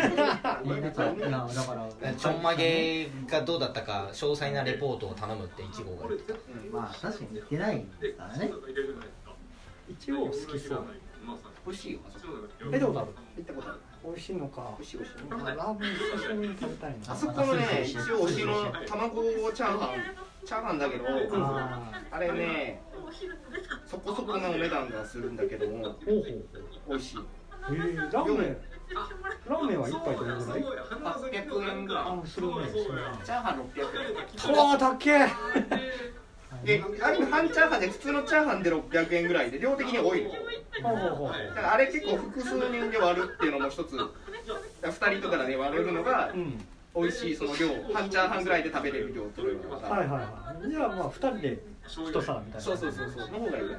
ちょんまげがどうだったか詳細なレポートを頼むっていちごが言ってた、 うん、まあ確かに言ってないですからねいちご好きそう美味しいよえどうだろう行ったことある美味しいのか美味しい美味しいラーメン久しぶりに食べたいなあそこのね一応推しの卵チャーハンチャーハンだけど あ, あれねそこそこのお値段がするんだけども美味しいえー、ラーメンラーメンは一杯どれぐらい？ はっぴゃくえんぐらい。 あ、するね。 チャーハンろっぴゃくえん。 うわ、高え。 で、あれ半チャーハンで普通のチャーハンでろっぴゃくえんぐらいで量的に多いの。だからあれ結構複数人で割るっていうのも一つ。ふたりとかで割るのが美味しいその量。半チャーハンぐらいで食べれる量っていうのが。 はいはいはい。じゃあまあふたりで一皿みたいな。 そうそうそうそう。の方がいいね。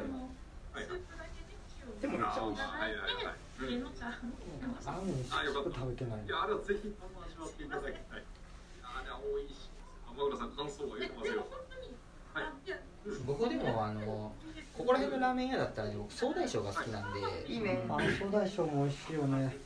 でもめっちゃ美味しい。 ラーメン食べてない。 いやあれはぜひ味わっていただきたい。あれは美味しい。天浦さん感想が言ってますよ。はい。 僕でもあのここら辺のラーメン屋だったら僕総大将が好きなんで。 いいね。 あ、総大将も美味しいよね。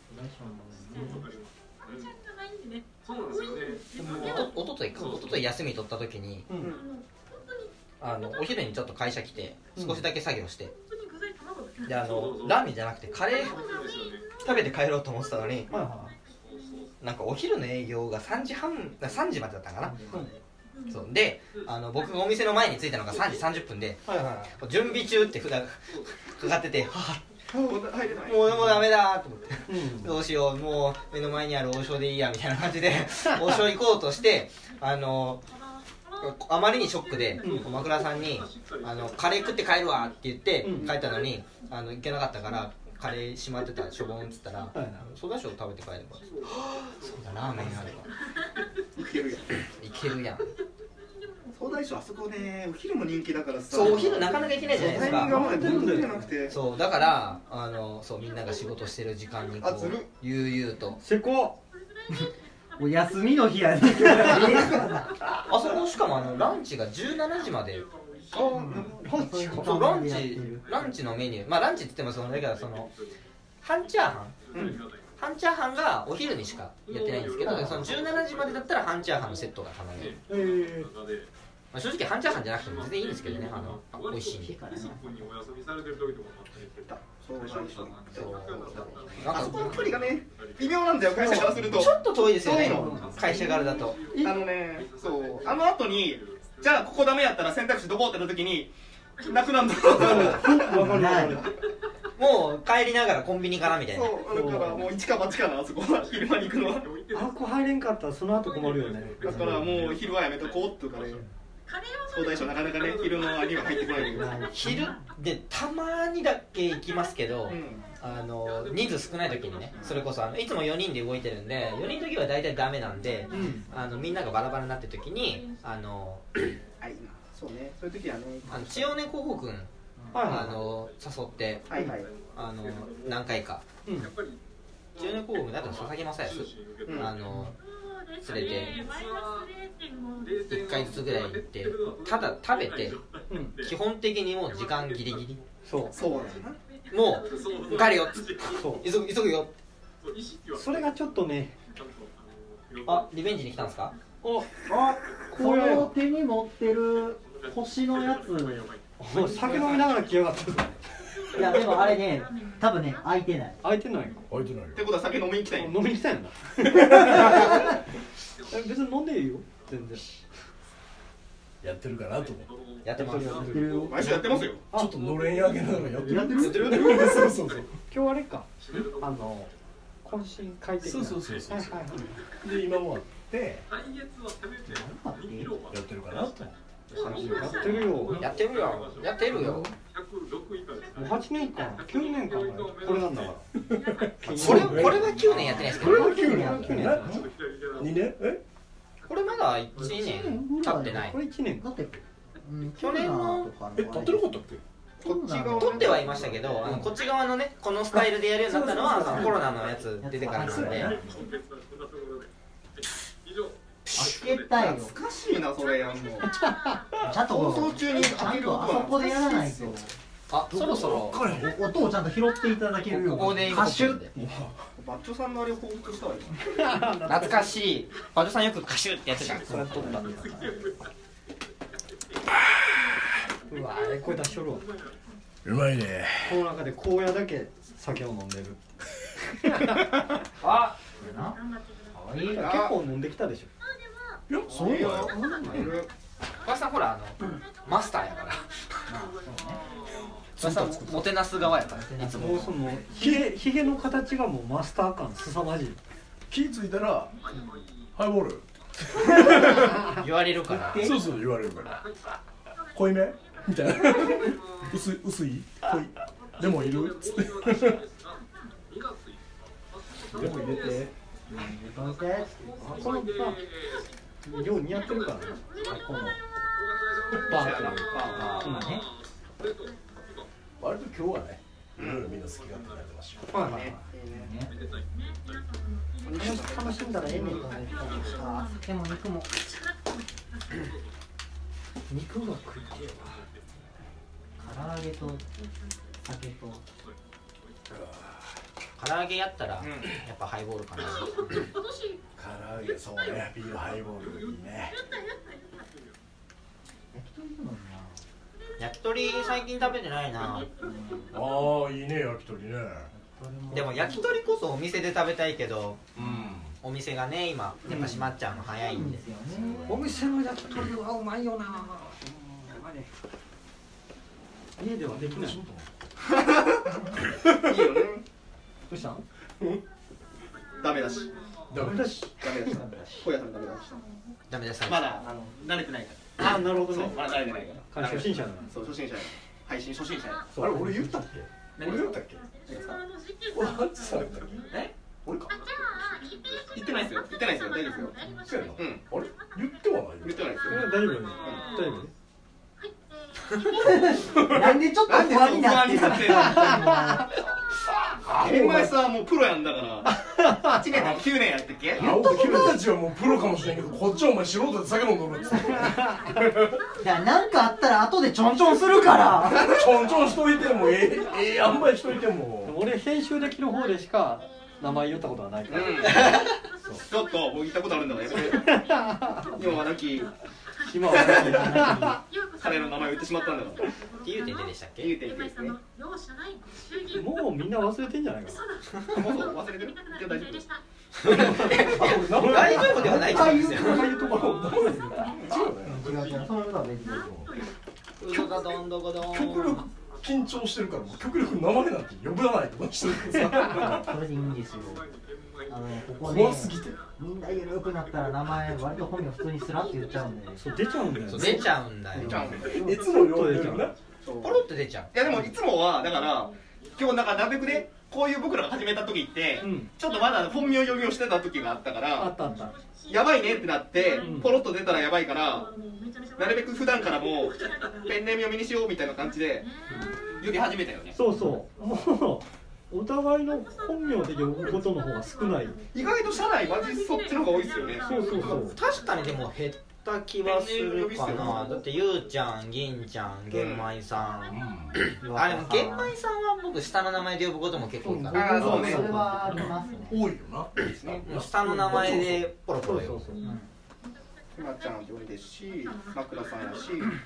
そうなんですよね。 おとといかおととい休み取った時に、うん、あのお昼にちょっと会社来て少しだけ作業して。うん、であのラーメンじゃなくてカレー食べて帰ろうと思ってたのに、なんかお昼の営業がさんじはんさんじまでだったかな、うん、そうであの僕がお店の前に着いたのがさんじさんじゅっぷんで、はいはいはい、準備中って札がかかっててはぁもうもうダメだと思って、うん、どうしようもう目の前にある王将でいいやみたいな感じで王将行こうとしてあのあまりにショックで、うん、マクラさんにあのカレー食って帰るわって言って帰ったのに、うん、あの行けなかったからカレー閉まってたしょぼんっつったらソーダショウ食べて帰ればそうだラーメンあればいけるやんいけるやんソーダショウあそこねお昼も人気だからさそうお昼なかなか行けないじゃないですかそうだからあのそうみんなが仕事してる時間にこう悠々とせこお休みの日やねあそこしかもあのランチがじゅうしちじまであランチそうランチランチのメニューまあランチって言ってもそのだからその半チャーハン、うん、半チャーハンがお昼にしかやってないんですけどそのじゅうしちじまでだったら半チャーハンのセットが頼める、えーまあ、正直半チャーハンじゃなくても全然いいんですけどねあの美味しいんであそこの距離がね微妙なんだよ会社からするとちょっと遠いですよね会社からだとあのねそうあの後にじゃあここダメやったら選択肢どこってなった時になくなるんだもう帰りながらコンビニかなみたいなそうだからもう一か八かなあそこは昼間に行くのはあこ入れんかったらその後困るよねだからもう昼はやめとこうっていうかね総大将なかなかね昼の間には入ってこないけど昼でたまにだけ行きますけど、うん、あの人数少ない時にねそれこそあのいつもよにんで動いてるんでよにんの時は大体ダメなんで、うん、あのみんながバラバラになってる時にあのそうねそういう時はねあの千代根候補くんあの誘って、はいはい、あの何回か、うん、千代根候補くんだと佐々木正康、うん、あの連れていっかいずつぐらい行ってただ食べて、うん、基本的にもう時間ギリギリそうそうもう帰るよ急ぐ急ぐよそれがちょっとねあリベンジに来たんですかおあこれを手に持ってる星のやつ酒飲みながら来やがったいやでもあれね多分ね開いてない開いてないか開いてないってことは酒飲みに来たい飲みに来たんだ別に飲んでいいよ全然やってるかなと思ってやってますやってるよ毎週やってますよちょっとのれん上げながらやってるやってるやってるやってるそうそうそう今日あれかあの懇親会的なそうそうそうそうはいはいはいで今もあってやってるかなとやってるよやってるよやってるよもうはちねんかんきゅうねんかんこれなんだからこれこれはきゅうねんやってないですかこれはきゅうねんにねんえこれまだいちねん経ってない。 これいちねんだって去年のえ撮ってなかったっけ？ こっち側撮ってはいましたけど、あのこっち側のねこのスタイルでやるようになったのはそのコロナのやつ出てからなんで。 開けたいよ。 懐かしいなそれやんの。 ちゃんと放送中にちゃんとあそこでやらないと。 あ、そろそろ音をちゃんと拾っていただけるように。 ここで歌手ってバッチョさんのあれを報告したわよ。 懐かしい。バジョさんよくカシュってやってた。 それ撮ったんだ。うわー、これ出しとるわ。 うまいね。 この中で荒野だけ酒を飲んでる。 あ、 結構飲んできたでしょ。 いや、そうだよ。 小林さんほらあのマスターやから。小林さんもてなす側やからいつも。 もうそのひげひげの形がもうマスター感すさまじい。 気ぃついたらハイボール。 言われるから。 そうそう言われるから。濃いめみたいな。薄い薄い濃い。でもいるっつって。でも入れて。 このよう似合ってるからね。このバーって今ね。 割と今日はね、いろいろみんな好き勝手にやってましたよ。 まあね。楽しんだらええねんと思ってた。 あ、酒も肉も。 肉が食いてえわ。 唐揚げと酒と。 唐揚げやったらやっぱハイボールかな。 唐揚げそうね、ビールハイボールいいね。 焼き鳥行くのにな。 焼き鳥最近食べてないな。 ああ、いいね焼き鳥ね。 でも焼き鳥こそお店で食べたいけど、うん、お店がね今やっぱ閉まっちゃうの早いんですよね。 お店の焼き鳥はうまいよな。家ではできない。いいよね。どうしたん？ ダメだし。 ダメだし。 ダメだし。小屋さんダメだし。 ダメだし。 まだあの慣れてないから。 あ、なるほどね。 まだ慣れてないから。 初心者だな。 そう初心者。配信初心者。 あれ俺言ったっけ？俺言ったっけ？俺ハンチされたっけ？ え？ 俺か？ 言ってないですよ。言ってないですよ。大丈夫ですよ。 そうやな。 うん。 あれ言ってはないよ。 言ってないですよ。 大丈夫よね。大丈夫ね。 なんでちょっと不安になってるの？ エムエスはもうプロやんだからはちねんとかきゅうねんやってっけ？ 青木君たちはもうプロかもしれんけど、こっちはお前素人で酒飲んどるっつって。 だからなんかあったら後でちょんちょんするから。 ちょんちょんしといてもええ、ええあんまりしといても。 俺編集できる方でしか名前言ったことはないから。 ちょっともう言ったことあるんだから。今はなき今は彼の名前を言ってしまったんだから。 っていうてでしたっけ？ 言うていいですね。 もうみんな忘れてんじゃないかな。 もうそう忘れてる？じゃ大丈夫です。 大丈夫ではないと思うんですよ。 ああいうところ。 違う違う、そのことは別に。 ドカドンドコドン。 極力緊張してるから、もう極力名前なんて呼ばないとかしてるからさ。 それでいいんですよ。あのここ怖すぎて。 みんな緩くなったら名前割と本名普通にスラって言っちゃうんで。 そう出ちゃうんだよ。 出ちゃうんだよ。 いつも呼んでるな。 ポロって出ちゃう。 いやでもいつもはだから今日なんかなるべくねこういう僕らが始めた時ってちょっとまだ本名読みをしてた時があったからあったあった。 やばいねってなってポロッと出たらやばいからなるべく普段からもペンネーム読みにしようみたいな感じで呼び始めたよね。 そうそうもうお互いの本名で呼ぶことの方が少ない。 意外と社内マジそっちの方が多いですよね。 そうそうそう。 確かにでも減った気はするかな。だってゆうちゃん、銀ちゃん、玄米さん、うん、あでも玄米さんは僕下の名前で呼ぶことも結構多いから。 あそうね。 それはありますね。 多いよな。 下の名前でポロポロよ。 ひまちゃんって多いですし、まくらさんやし、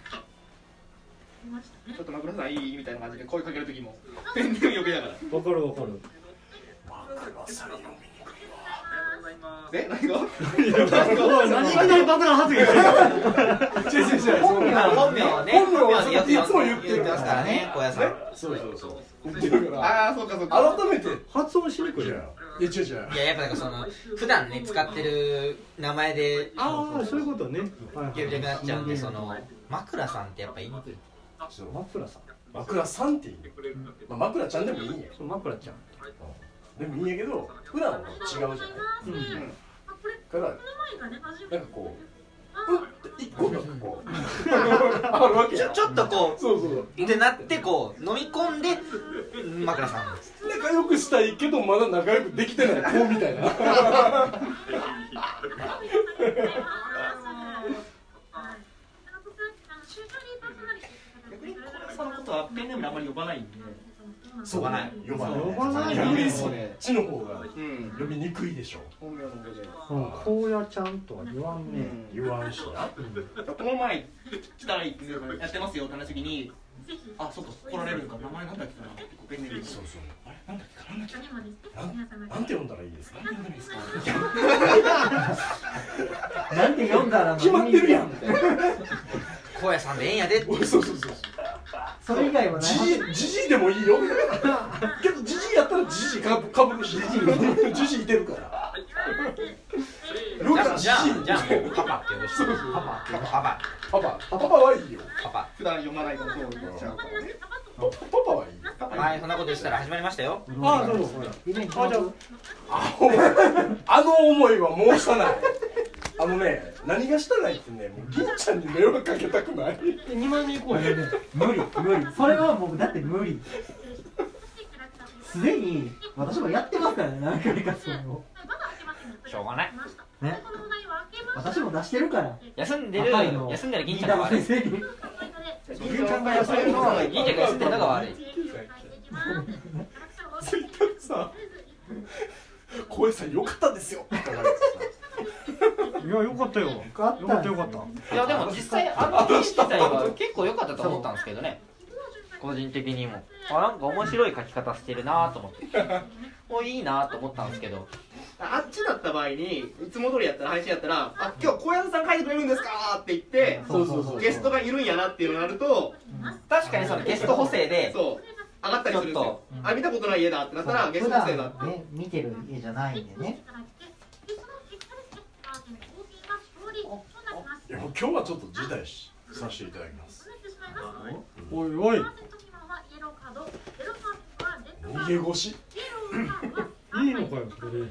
ちょっとまくらさんいいみたいな感じで声かける時もペンネーム呼びながら。 わかるわかる。 まくらさん読みにくいわ。 え、何が？ 何いきなり爆弾発言してる。 違う違う違う。 本名本名はね。 本名はよくいつも言ってるますからね、小屋さん。 そうそうそう。言ってるから。 ああ、そうかそうか。 改めて発音しにくいじゃん。 いや違う違う。 いややっぱなんかその普段ね使ってる名前でああそういうことね。 呼びたくなっちゃうんで、その枕さんってやっぱ言いにくい。 枕さん。 枕さんって言う。まあ枕ちゃんでもいいんや。 そう枕ちゃん。 でもいいんやけど普段は違うじゃない。 うん。 からなんかこううんって一個なんかこうあるわけちょちょっとこうそうそうってなってこう飲み込んで枕さん仲良くしたいけどまだ仲良くできてない子みたいなそのことはペンネームであんまり呼ばないんで。 そう呼ばない呼ばない呼ばない逆にそっちの方が呼びにくいでしょ。 本名の方で。 こうやちゃんとは言わんね。 言わんしな。 この前来たらやってますよって話に、あ、そうか来られるのか名前なんだっけかな。ペンネーム。そうそう。あれなんだっけかなんだっけ。なんて呼んだらいいですか。なんて呼んだらいいですか。 なんて読んだら決まってるやん。 高野さんでええんやでって。 そうそうそう。 それ以外はない。 じじじじいでもいいよ。けどじじいやったらじじいかかぶるし、じじいいてるから。 じゃあじゃあパパって呼ぶし。 そうそう。 パパパパパパパパはいいよ。 パパ。 普段読まないからそう言っちゃうからね。 パパはいい。 はい、そんなことしたら始まりましたよ。 ああ、そうそう。あ、じゃあ、あの思いは申さない。あのね、何がしたないってね、もう銀ちゃんに迷惑かけたくない。 にまいめ行こうよ。 無理無理。それはもうだって無理。すでに私もやってますからね、何回かそれを。 しょうがない。 ね。私も出してるから。 休んでる休んでる銀ちゃんが悪い。 銀ちゃんが休んでるのは銀ちゃんが休んでるのが悪い。 ツイッターでさ、小江さん良かったですよ。 いや、よかったよ。よかったよかった。 いやでも実際あの記事自体は結構良かったと思ったんですけどね。個人的にも。あ、なんか面白い書き方してるなと思って。おいいなと思ったんですけど。 あっちだった場合にいつも通りやったら配信やったら、あ、今日小籔さん書いてくれるんですかって言って、 そうそうそう。 ゲストがいるんやなっていうのになると、 確かにそのゲスト補正で、 そう上がったりするんですよ。あ、見たことない家だってなったらゲスト補正だって。 ね、見てる家じゃないんでね。 いやもう今日はちょっと辞退しさせていただきます。 おいおい。 逃げ腰。 いいのかよ、それで。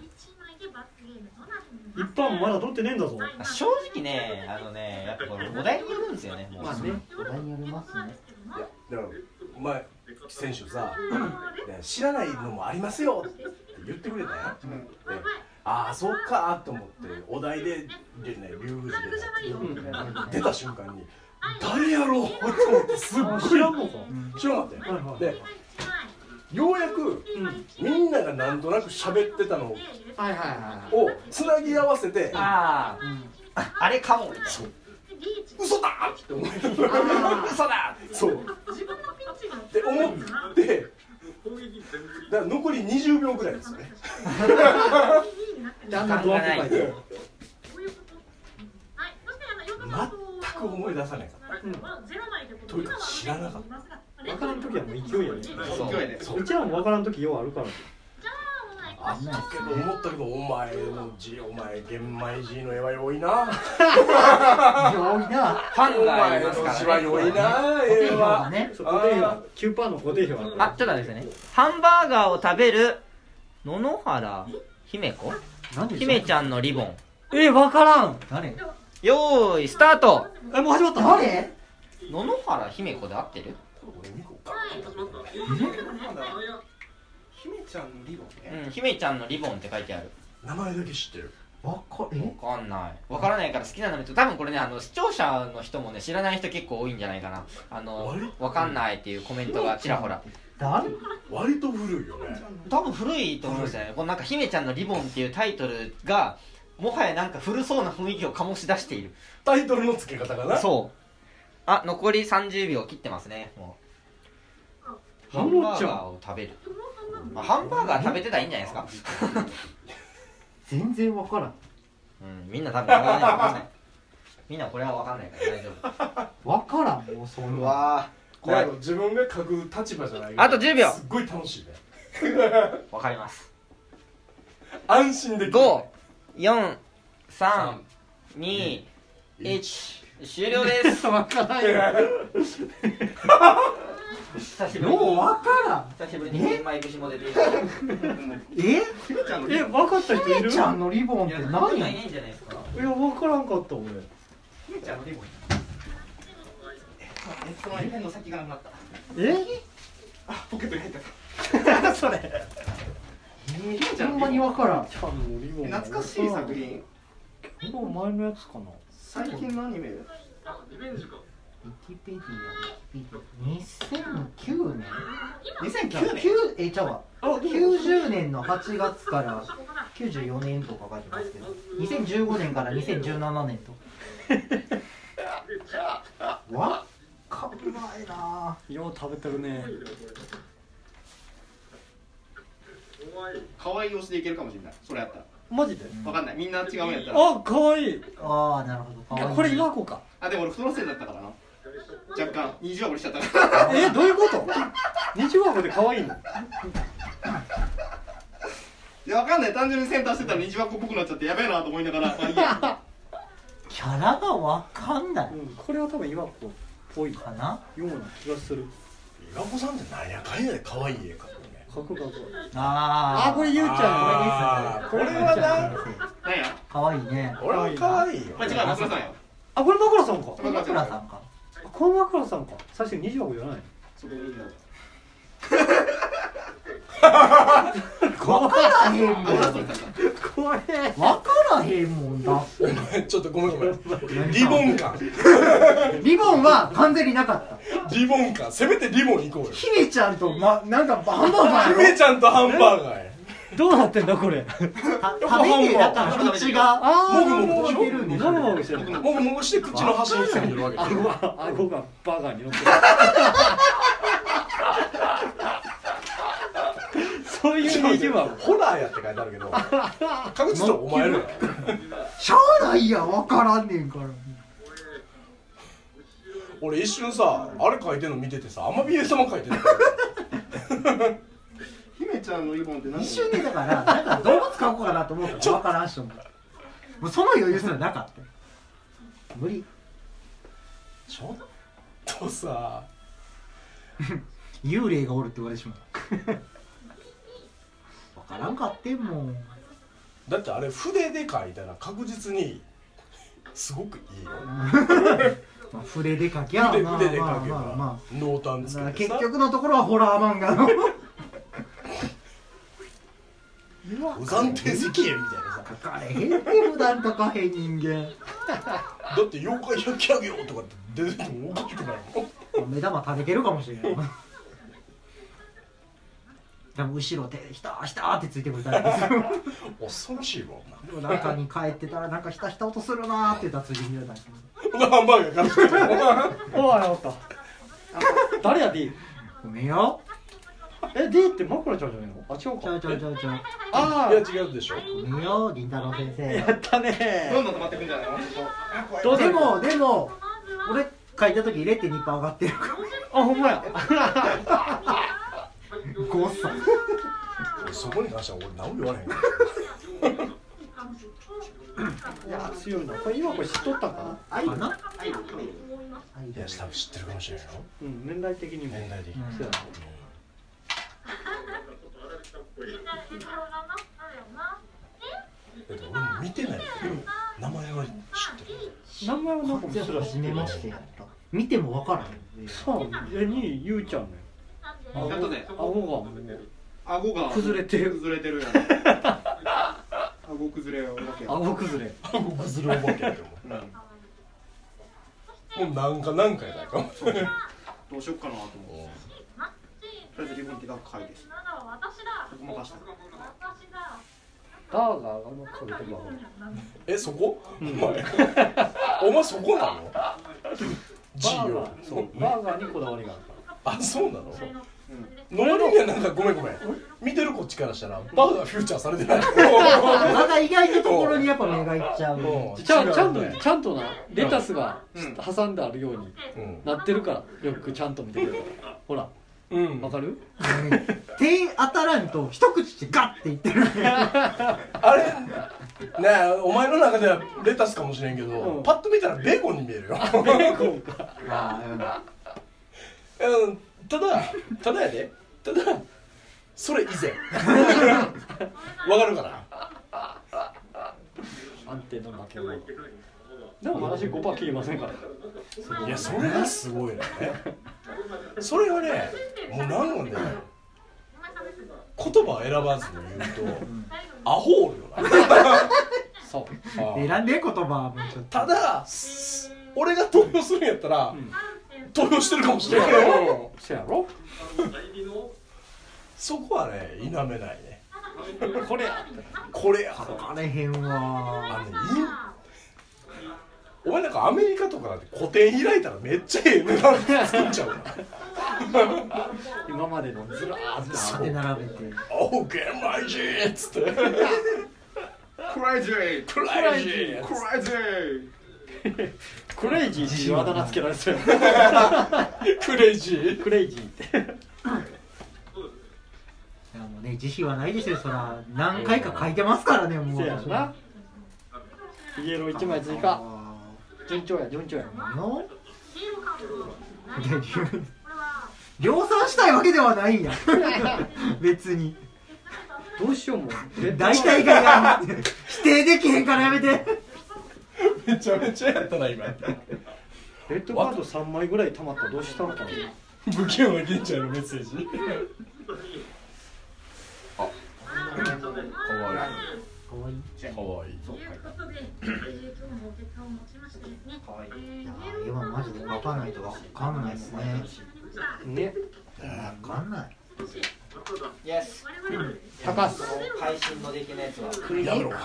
一般まだ取ってねえんだぞ。 正直ね、あのね、やっぱこれお題によるんですよね。もうまあね、 お題によりますね。 いや、だからお前選手さ、知らないのもありますよって言ってくれたやん。ああ、そうかと思ってお題で龍宮寺で出た瞬間に誰やろうと思ってすっごい知らんのか。 知らなかったよ。で、ようやくみんながなんとなく喋ってたのをつなぎ合わせて、 ああ、あれかもみたいな。 嘘だって思って嘘だそうって思ってだから残りにじゅうびょうぐらいですよね。 あんなドアップ書いてる。 全く思い出さないかった。というか知らなかった。 分からん時はもう勢いやね。 勢いで。 うちらも分からん時ようあるから。 あったけど思ったけどお前の字お前玄米字の絵は良いな。 良いな。 ファンがいますからね。 字は良いな。絵はね。 そう固定票 きゅうパーセント の固定票あるから。 あ、ちょっと待ってですね。ハンバーガーを食べる野々原姫子？姫ちゃんのリボン。 え、分からん。 誰？ よーいスタート。 え、もう始まった。 誰？ 野々原姫子で合ってる？ 姫ちゃんのリボンね。 うん、姫ちゃんのリボンって書いてある。 名前だけ知ってる。 わかえ？ わかんない。わからないから好きなのにと、多分これね、あの視聴者の人もね、知らない人結構多いんじゃないかな。あの、わかんないっていうコメントがちらほら。 誰？ 割と古いよね。 多分古いと思いますよね。このなんか姫ちゃんのリボンっていうタイトルが、もはやなんか古そうな雰囲気を醸し出している。 タイトルの付け方かな。 そう。あ、残りさんじゅうびょう切ってますね。もう。ハンバーガーを食べる。まあ、ハンバーガー食べてたらいいんじゃないですか。 全然わからん。 うん、みんな多分これはね、わかんない。みんなこれはわかんないから大丈夫。 わからん、もうそんな。 わこれ自分が書く立場じゃないから。 あとじゅうびょう。 すっごい楽しいね。 わかります。 安心できる。 ご、よん、さん、に、いち、終了です。 わからんよ。 久しぶりにようわからん。 久しぶりに玄米節も出ているええ、分かった人いる？ ひめちゃんのリボンって何や。 いないんじゃないですか。 いや、分からんかった俺。 ひめちゃんのリボン。え、そのペンの先がなくなった。 え？ あ、ポケットに入ったそれ。 えー、ほんまに分からん。 懐かしい作品。 結構前のやつかな。 最近のアニメ。 リベンジか。 ウィキペディア、ウィキペディア。にせんきゅうねん。 にせんきゅうねん。 え、ちゃうわ。きゅうじゅうねんのはちがつからきゅうじゅうよねんとか書いてますけど、にせんじゅうごねんからにせんじゅうななねんと。わっかんないな。 よう食べてるね。 可愛い推しでいけるかもしれない。それやったら。 マジで？ わかんない。みんな違うんやったら。 あ、可愛い。 ああ、なるほど。 いや、これ岩子か。 あ、でも俺太らせだったからな。若干二重顎にしちゃったから。 え、どういうこと？二重顎で可愛いの？ いや、わかんない。単純にセンターしてたら二重顎っぽくなっちゃってやべえなと思いながら、まあいいや。 キャラがわかんない。 うん、これは多分岩子っぽいかな。 ような気がする。 岩子さんってなんやかんやで可愛い絵描くね。 描く描く。 ああ、これゆうちゃんこれです。これはな。 なんや。 可愛いね。 俺は可愛いよ。 これ違う、枕さんや。 あ、これ枕さんか。 枕さんか。 この枕さんか。最初に二重顎じゃない。 そこにいるの。 わからへんもん。 これわからへんもんだ。 お前ちょっとごめんごめん。リボン感。 リボンは完全になかった。 リボン感。せめてリボンいこうよ。 ひめちゃんとまなんかハンバーガーやろ。 ひめちゃんとハンバーガーや。 どうなってんだこれ。 食べてだから口がもぐもぐしてるんでしょ。 もぐもぐしてる。 もぐもぐして口の端についてるわけで。 顎が顎がバーガーに乗ってる。そういう二重顎。 ホラーやって書いてあるけど。確実にお前らや。 しゃあないやわからんねんから。 俺一瞬さあれ書いてるの見ててさ、アマビエ様書いてる。 姫ちゃんのリボンって何？ 一瞬でだからなんか動物飼おうかなと思ったらわからんしも。もうその余裕すらなかった。無理。 ちょっとさ。 幽霊がおるって言われてしまう。わからんかってんもん。 だってあれ筆で書いたら確実にすごくいいよ。 まあ、筆で書きゃ筆まあ筆で書けば、 まあまあまあ、 濃淡つけてさ結局のところはホラー漫画の不暫定石絵みたいなさ。 書かれへんって普段書かへん人間。 だって妖怪焼き上げようとかって出てきてもおかしくないの？ 目玉食べてるかもしれない。多分後ろ手ひたひたってついてくるタイプですよ。 恐ろしいわお前。 中に帰ってたらなんかひたひた音するなーって言ったらついてきてた。 ハンバーガーからしてる。 おいおった。誰や D？ ごめんよ。 え D って枕ちゃんじゃないの？あ違うか。 ちゃうちゃうちゃうちゃう。 あいや違うでしょ。 ごめんよ銀太郎先生。 やったねどんどん溜まってくんじゃないの？ どうぞでもでも俺書いた時 れいてんにパーセント 上がってるから。 あほんまや。 ごさい。 そこに関しては俺何も言われへん。 いや強いな。これ今これ知っとったんかな？ かな。 いや多分知ってるかもしれないよ。 うん年代的にも。 年代的に。 そうやな。 だって俺も見てないよ。名前は知ってる。 名前はなんかもじゃあ初めましてやった。見てもわからへん。 そうえにゆうちゃんね。 あとね顎が顎が崩れてる崩れてるやん。顎崩れよわけ。 顎崩れ。 顎崩れお化けやと思う。もう何か何回だよ。 どうしよっかなと思って。とりあえずリボンってが可愛いです。ここも貸した。 ガーガーがのかけてるわ。 えそこ？お前お前そこなの？ジーよ。 そうバーガーにこだわりがあるから。 あそうなの？の割にはなんかごめんごめん見てるこっちからしたらバーガーフューチャーされてない。 まだ意外なところにやっぱ目がいっちゃう。 ちゃんちゃんとちゃんとなレタスが挟んであるようになってるからよくちゃんと見てくれたらほらわかる？ 手当たらんと一口でガッていってる。 あれねえお前の中ではレタスかもしれんけどパッと見たらベーコンに見えるよ。 ベーコンか。 あうんただただやでただそれ以前わかるかな。 安定の負け物でも私 ごパーセント 切りませんから。 いやそれがすごいよね。それはねもうなんかね言葉選ばずに言うと、うん、アホおるよな。 そう選んで言葉はもうちょっとただ俺が投票するんやったら、うん、投票してるかもしれないよ。 そやろそこはね否めないね。 これこれやあれへんわあのお前なんかアメリカとかだって個展開いたらめっちゃええ値段作っちゃうから今までのずらーっと並べてオーケーマイジーっつってクライジークライジークライジークレイジーっていうあだ名つけられてるクレイジークレイジーっていやもうね自信はないですよ。そら何回か書いてますからね。もうせやなイエローいちまい追加順調や順調やの量産したいわけではないんや別にどうしようも大体が否定できへんからやめてめちゃめちゃやったな今。 レッドカードさんまいぐらい溜まったらどうしたのかな。 不器用な銀ちゃんのメッセージあ、かわいいかわいいかわいい。 ということで、今日もお結果を持ちましてですね。 かわいい。いや今マジで分かんないと分かんないですね。 ね。 分かんない。イエス。 高須配信のできないやつはやめろ。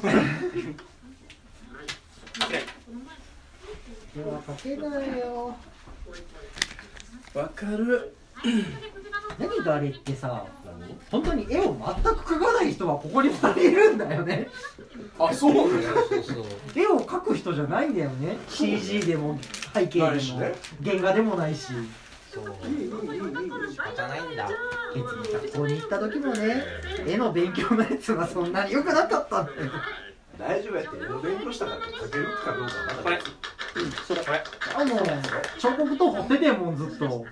いや書けないよ。 わかる。 何があれってさ、本当に絵を全く描かない人はここにまでいるんだよね。 あ、そうね。 絵を描く人じゃないんだよね。シージー でも背景でも、ね、原画でもないし。 そうじゃないんだ。 別に学校に行った時もね、絵の勉強のやつはそんなに良くなかったんだよ。 大丈夫やって、絵の勉強したから描けるかどうかまだ。 これ、うん、それこれ。 あの彫刻刀彫っててもんずっと。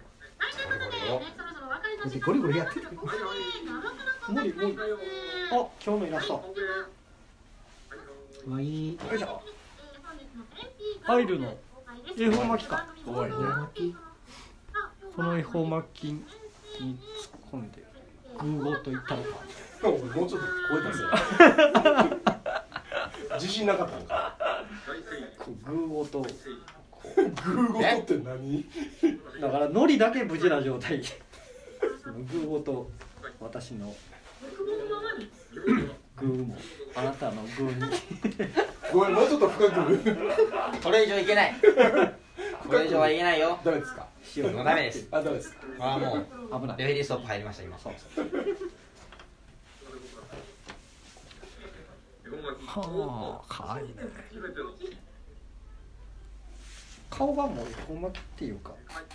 ゴリゴリやってる。 無理無理。あ、今日のイラスト。 かわいい。 よいしょ。アイルの恵方巻きか。 かわいいね。 この恵方巻きに突っ込んでグーゴーと言ったのか。 もうちょっと超えたぜ。自信なかったのか。 グーゴーとグーゴーって何？ だから海苔だけ無事な状態。グーゴーと私のグーもあなたのグーに。 ごめん、もうちょっと深く。 これ以上いけない。これ以上はいけないよ。 ダメですか？ もうダメです。 あ、ダメですか？ あ、もう危ない。 レフェリーストップ入りました今。そうそう。 はあ、かわいいね。顔がもう恵方巻きっていうか。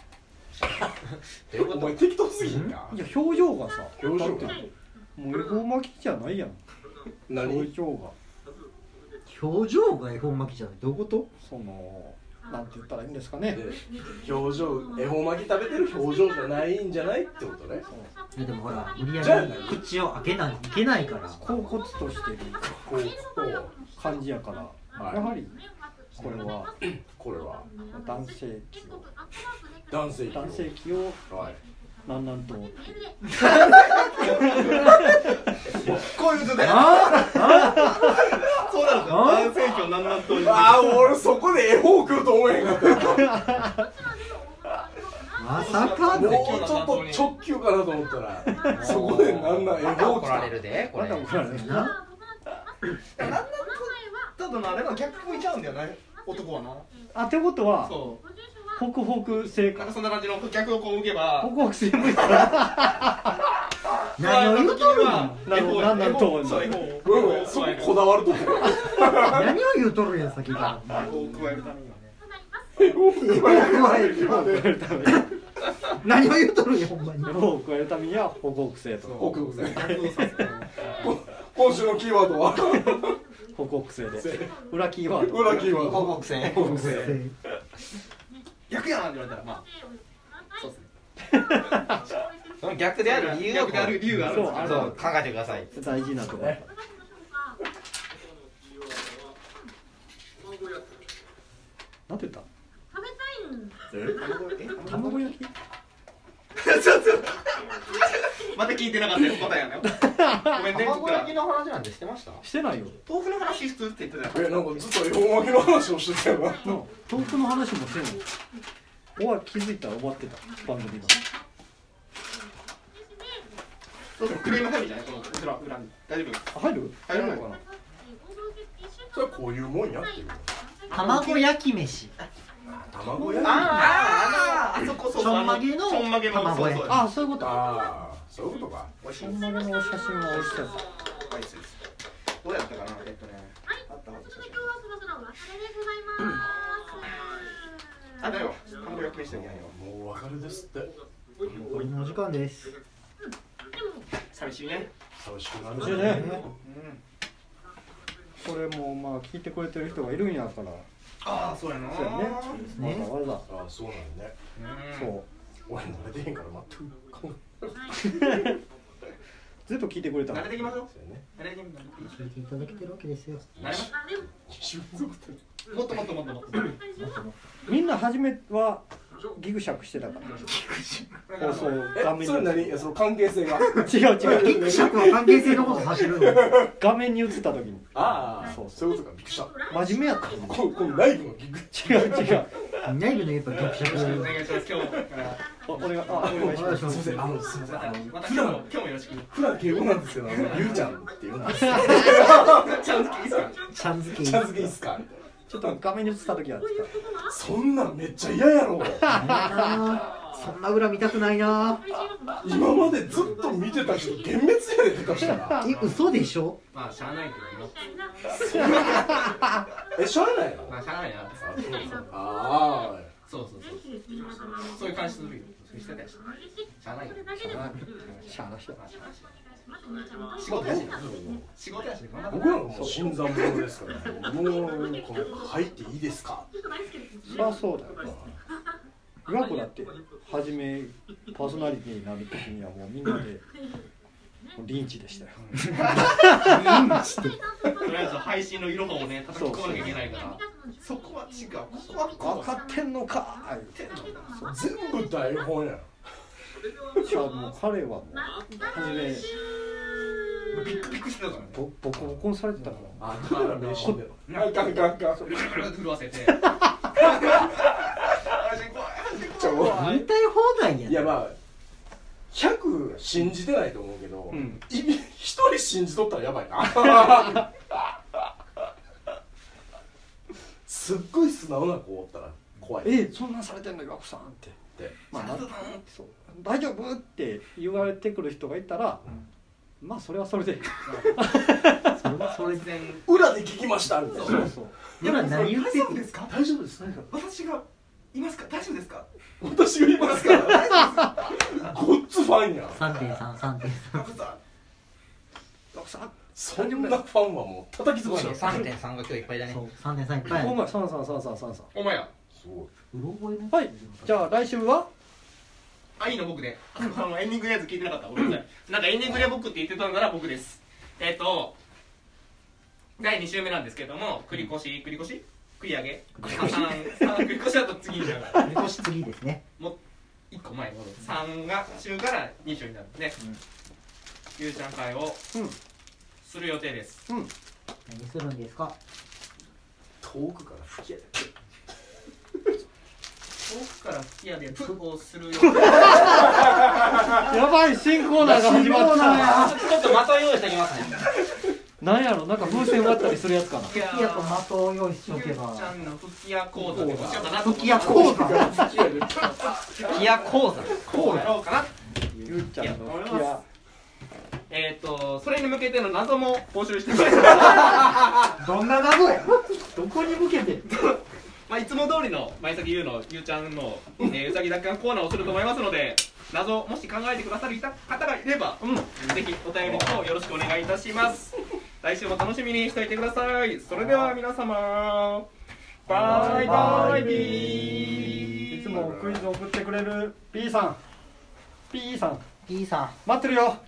お前適当すぎんか。 いや表情がさ、 表情がもう恵方巻きじゃないやん。 何？ 表情が。 表情が恵方巻きじゃない。どういうこと？ そのなんて言ったらいいんですかね。 表情、恵方巻き食べてる表情じゃないんじゃないってことね。 いやでもほら、無理やり口を開けないといけないから。 恍惚としてる感じやから、はい、やはりこれはこれは男性器を男性器を男性器をなんなんと思ってこういうことだよ。そうなるんだよ。男性器をなんなんと思って。 ああ、俺そこで絵本食うと思えへんかった。 まさかもうちょっと直球かなと思ったら、そこでなんなん絵本怒られるで。これ。 まだ怒られるな。 なんなんただな、あれが逆向いちゃうんだよね。男はな。 あ、ってことは。 そう。 ホクホク性か。 なんかそんな感じの逆をこう向けば。 ホクホク性向いたら。 何を言うとるの？ なんなんと思うの。 そここだわると思う。 何を言うとるんや先から。 こう加えるためにはね。 加えるために。何を言うとるんやほんまに。 を加えるためにはホクホク性と。 ホクホク性。今週のキーワードはホクホク性で。裏キーワード。 裏キーワード。 ホクホク性。 ホクホク性。 逆やなって言われたらまあそうですね。 その逆である理由を逆である理由がある。 そう考えてください。 大事なところ。なんて言った？ 食べたいん。 卵焼き？ ちょっとまた聞いてなかったよ答えやね。ごめんね。 卵焼きの話なんてしてました？ してないよ。 豆腐の話普通って言ってたよ。 え、なんかずっと恵方巻きの話をしてたよな。 豆腐の話もしてない。おわ気づいたら終わってた番組が。 そうそうクリーム入るじゃない？この裏裏に大丈夫？ 入る？ 入るのかな？ それはこういうもんやっていう。 卵焼き飯。 卵焼き。 あああそこそう。 ちょんまげのちょんまげの卵焼き。 あ、そういうこと。 ああ、そういうことか。 ちょんまげの写真は美味しそう。 どうやったかな？えっとね。あったはず。 今日はそろそろお別れでございます。 あ、だよ。卵焼き飯してみよう。 もうお別れですって。 残りのお時間です。 寂しいね。 寂しくな寂しいるね。これもまあ聞いてくれてる人がいるんやから。 ああ、そうやな。 そうやね。わざわざ。 ああ、そうなんね。 そう。 俺慣れてへんから全く。 ずっと聞いてくれたの。 慣れていきましょう。 そうやね。 慣れていきましょう。 聞いていただけてるわけですよ。 慣れます。もっともっともっともっと。 みんな初めはギグシャクしてたから。放送画面に。 それ何？その関係性が。 違う違う。 ギグシャクは関係性のことさせるの。 画面に映った時に。 ああ、そうそういうことか。びっくりした。 真面目やった。 ここの内部のギグ。 違う違う。 内部のやっぱギグシャク。 お願いします。今日から。 お願いあお願いします。 すみません。あのすみません。あのまた今日も今日もよろしく。 普段敬語なんですけど、ゆうちゃんって言うんです。 ちゃん付けいいっすか？ ちゃん付け。 ちゃん付けいいっすか？ ちょっと画面に映った時は。 そんなんめっちゃ嫌やろ。 そんな裏見たくないな。 今までずっと見てた人幻滅やで下手したら。 え、嘘でしょ？ まあしゃあないけども。 え、しゃあないの？ まあしゃあないな。 ああ。 そうそうそう。そういう感じするよ。そうしてたやし。しゃあないよ。 しゃあなしだ。 仕事やし。仕事やし。 僕なんかもう新参者ですから。もうこの入っていいですか？ そりゃそうだよ。岩子だって初めパーソナリティになる時にはもうみんなでリンチでしたよ。リンチって。 とりあえず配信の色をね叩き込まなきゃいけないから。そこは違う。ここは分かってんのか。 全部台本や。 じゃあもう彼はもう初めビックビックしてたからね。 ボボコボコにされてたから。 あ、だから名刺で。なんかなんかなんか。 震わせて。 言いたい放題や。 いやまあひゃく信じてないと思うけど、一人信じとったらやばいな。すっごい素直な子おったら怖い。 え、そんなんされてんの岩子さんって。まあそう大丈夫って言われてくる人がいたら、まあそれはそれで。 それはそれで。 裏で聞きましたみたいな。 そうそう。 今何言って大丈夫ですか？ 大丈夫です。 私がいますか？大丈夫ですか？ 私がいますから。ごっつファンや。 さんてんさん、さんてんさん。 そんなファンはもう叩き潰しちゃう。 さんてんさんが今日いっぱいだね。 そう、さんてんさんいっぱい。 お前、さんさんさんさんさんさん。 お前や。 すごい。 うろ覚えね。 はい。じゃあ来週は？ あ、いいの僕で。あのエンディングのやつ聞いてなかった。ごめんなさい。なんかエンディングで僕って言ってたなら僕です。えっとだいに週目なんですけども、繰り越し繰り越し繰り上げ。繰り越しだと次になる。 繰り越し次ですね。 もういっこまえのさんが週からに週になるんで、ゆうちゃん会をする予定です。 何するんですか？ 遠くから吹き上げて。 遠くから吹き矢でプをするよ。 やばい、新コーナーが始まった。 ちょっと的を用意しておきますね。 なんやろ、なんか風船割ったりするやつかな。 吹き矢と的を用意しておけば。 ゆうちゃんの吹き矢講座でもしようかなと。 吹き矢講座。 吹き矢講座。 こうやろうかな。 ゆうちゃんの吹き矢。 えっとそれに向けての謎も募集してくれ。 どんな謎や。どこに向けて。 まあいつも通りの前崎優のゆうちゃんの、えー、うさぎ奪還コーナーをすると思いますので、謎もし考えてくださる方がいれば、うん、ぜひお便りをよろしくお願いいたします。来週も楽しみにしておいてください。それでは皆様、バイバイビー。 いつもクイズを送ってくれる P さん、 P さん P さん待ってるよ。